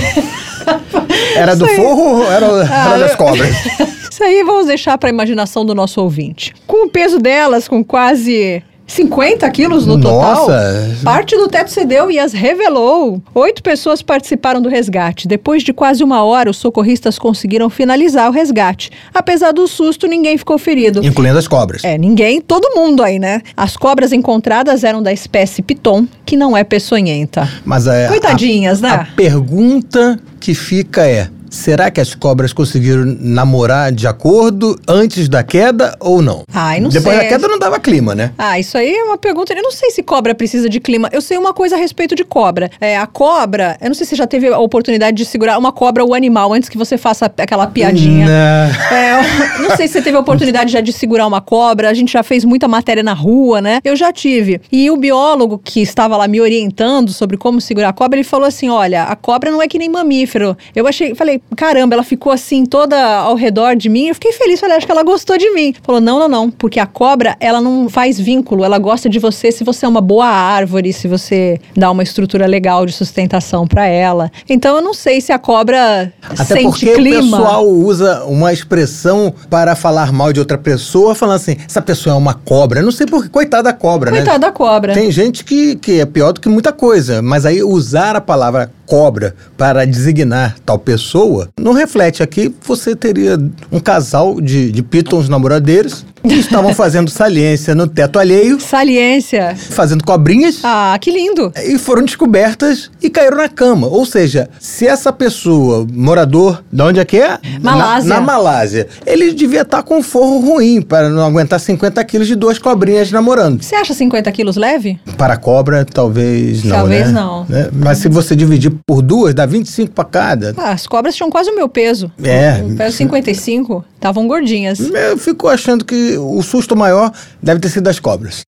S2: Era do forro ou era,
S3: ah,
S2: era das cobras?
S3: Isso aí vamos deixar pra imaginação do nosso ouvinte. Com o peso delas, com quase... cinquenta quilos no total.
S2: Nossa!
S3: Parte do teto cedeu e as revelou. Oito pessoas participaram do resgate. Depois de quase uma hora, os socorristas conseguiram finalizar o resgate. Apesar do susto, ninguém ficou ferido.
S2: Incluindo as cobras.
S3: É, ninguém, todo mundo aí, né? As cobras encontradas eram da espécie piton, que não é peçonhenta.
S2: Mas a,
S3: Coitadinhas,
S2: a,
S3: né?
S2: A pergunta que fica é... Será que as cobras conseguiram namorar de acordo antes da queda ou não?
S3: Ai, não
S2: Depois
S3: sei.
S2: da queda não dava clima, né?
S3: Ah, isso aí é uma pergunta. Eu não sei se cobra precisa de clima. Eu sei uma coisa a respeito de cobra. É, a cobra, eu não sei se você já teve a oportunidade de segurar uma cobra ou animal antes que você faça aquela piadinha.
S2: Não.
S3: É, não sei se você teve a oportunidade já de segurar uma cobra. A gente já fez muita matéria na rua, né? Eu já tive. E o biólogo que estava lá me orientando sobre como segurar a cobra, ele falou assim, olha, a cobra não é que nem mamífero. Eu achei, falei, caramba, ela ficou assim toda ao redor de mim. Eu fiquei feliz, falei, acho que ela gostou de mim. Falou, não, não, não, porque a cobra, ela não faz vínculo, ela gosta de você se você é uma boa árvore, se você dá uma estrutura legal de sustentação pra ela. Então eu não sei se a cobra
S2: Até
S3: sente
S2: porque
S3: clima.
S2: o pessoal usa uma expressão para falar mal de outra pessoa, falando assim, essa pessoa é uma cobra. Eu não sei por coitada da cobra,
S3: Coitada
S2: né?
S3: da cobra.
S2: Tem gente que, que é pior do que muita coisa, mas aí usar a palavra cobra para designar tal pessoa, não reflete. Aqui você teria um casal de, de pitons namoradeiros que estavam fazendo saliência no teto alheio,
S3: Saliência.
S2: fazendo cobrinhas,
S3: Ah, que lindo.
S2: e foram descobertas e caíram na cama. Ou seja, se essa pessoa, morador, de onde é que é?
S3: Malásia.
S2: Na, na Malásia. Ele devia estar com um forro ruim para não aguentar cinquenta quilos de duas cobrinhas namorando.
S3: Você acha cinquenta quilos leve?
S2: Para a cobra, talvez não,
S3: Talvez
S2: né?
S3: não.
S2: Né? Mas se você dividir por duas, dá vinte e cinco para cada.
S3: Ah, as cobras tinham quase o meu peso.
S2: É.
S3: Eu peso cinquenta e cinco. Estavam gordinhas.
S2: Eu fico achando que o susto maior deve ter sido das cobras.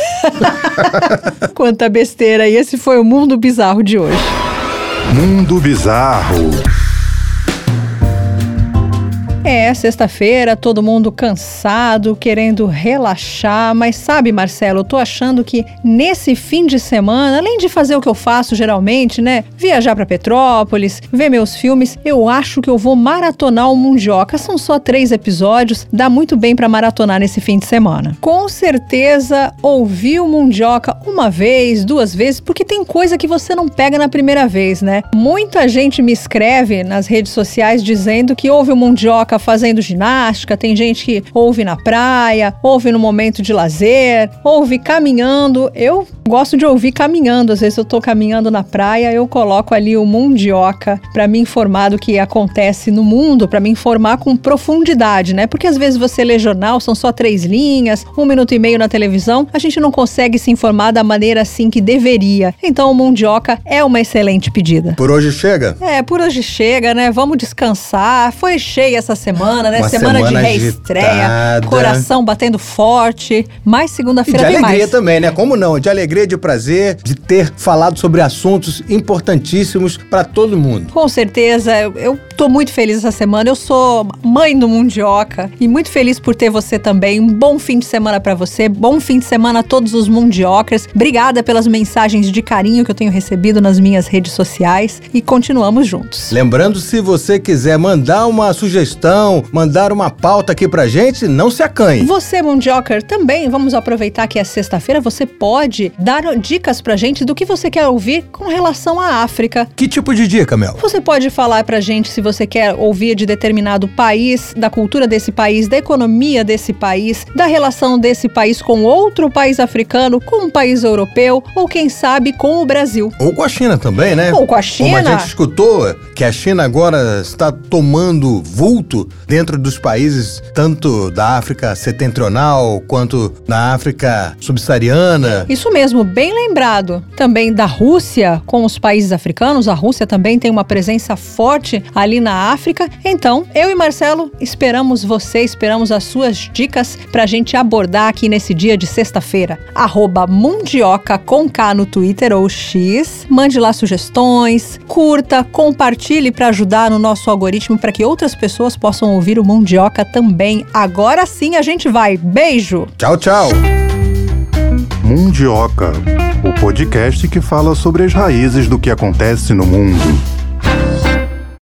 S3: Quanta besteira. E esse foi o Mundo Bizarro de hoje.
S1: Mundo bizarro.
S3: É, sexta-feira, todo mundo cansado, querendo relaxar, mas sabe, Marcelo, eu tô achando que nesse fim de semana, além de fazer o que eu faço geralmente, né, viajar pra Petrópolis, ver meus filmes, eu acho que eu vou maratonar o Mundioca. São só três episódios, dá muito bem pra maratonar nesse fim de semana. Com certeza, ouvi o Mundioca uma vez, duas vezes, porque tem coisa que você não pega na primeira vez, né? Muita gente me escreve nas redes sociais dizendo que ouve o Mundioca fazendo ginástica, tem gente que ouve na praia, ouve no momento de lazer, ouve caminhando. Eu gosto de ouvir caminhando, às vezes eu tô caminhando na praia, eu coloco ali o Mundioca para me informar do que acontece no mundo, para me informar com profundidade, né? Porque às vezes você lê jornal, são só três linhas, um minuto e meio na televisão, a gente não consegue se informar da maneira assim que deveria. Então o Mundioca é uma excelente pedida.
S2: Por hoje chega?
S3: É, por hoje chega, né? Vamos descansar. Foi cheia essa semana, né?
S2: Uma
S3: semana, semana de reestreia,
S2: agitada.
S3: Coração batendo forte. Mais segunda-feira
S2: tem mais. E de alegria
S3: mais.
S2: também, né? Como não? De alegria, de prazer, de ter falado sobre assuntos importantíssimos para todo mundo.
S3: Com certeza. Eu, eu tô muito feliz essa semana. Eu sou mãe do Mundioca e muito feliz por ter você também. Um bom fim de semana para você. Bom fim de semana a todos os Mundiocas. Obrigada pelas mensagens de carinho que eu tenho recebido nas minhas redes sociais e continuamos juntos.
S2: Lembrando, se você quiser mandar uma sugestão, mandar uma pauta aqui pra gente, não se acanhe.
S3: Você, Mundioker, também, vamos aproveitar que é sexta-feira, você pode dar dicas pra gente do que você quer ouvir com relação à África.
S2: Que tipo de dica, Mel?
S3: Você pode falar pra gente se você quer ouvir de determinado país, da cultura desse país, da economia desse país, da relação desse país com outro país africano, com um país europeu, ou quem sabe com o Brasil.
S2: Ou com a China também, né?
S3: Ou com a China.
S2: Como a gente escutou, que a China agora está tomando vulto dentro dos países, tanto da África setentrional quanto na África subsaariana.
S3: Isso mesmo, bem lembrado. Também da Rússia com os países africanos. A Rússia também tem uma presença forte ali na África. Então, eu e Marcelo esperamos você, esperamos as suas dicas pra gente abordar aqui nesse dia de sexta-feira. Arroba Mundioca com K no Twitter ou X. Mande lá sugestões, curta, compartilhe para ajudar no nosso algoritmo para que outras pessoas possam ouvir o Mundioca também. Agora sim a gente vai. Beijo!
S2: Tchau, tchau!
S1: Mundioca, o podcast que fala sobre as raízes do que acontece no mundo.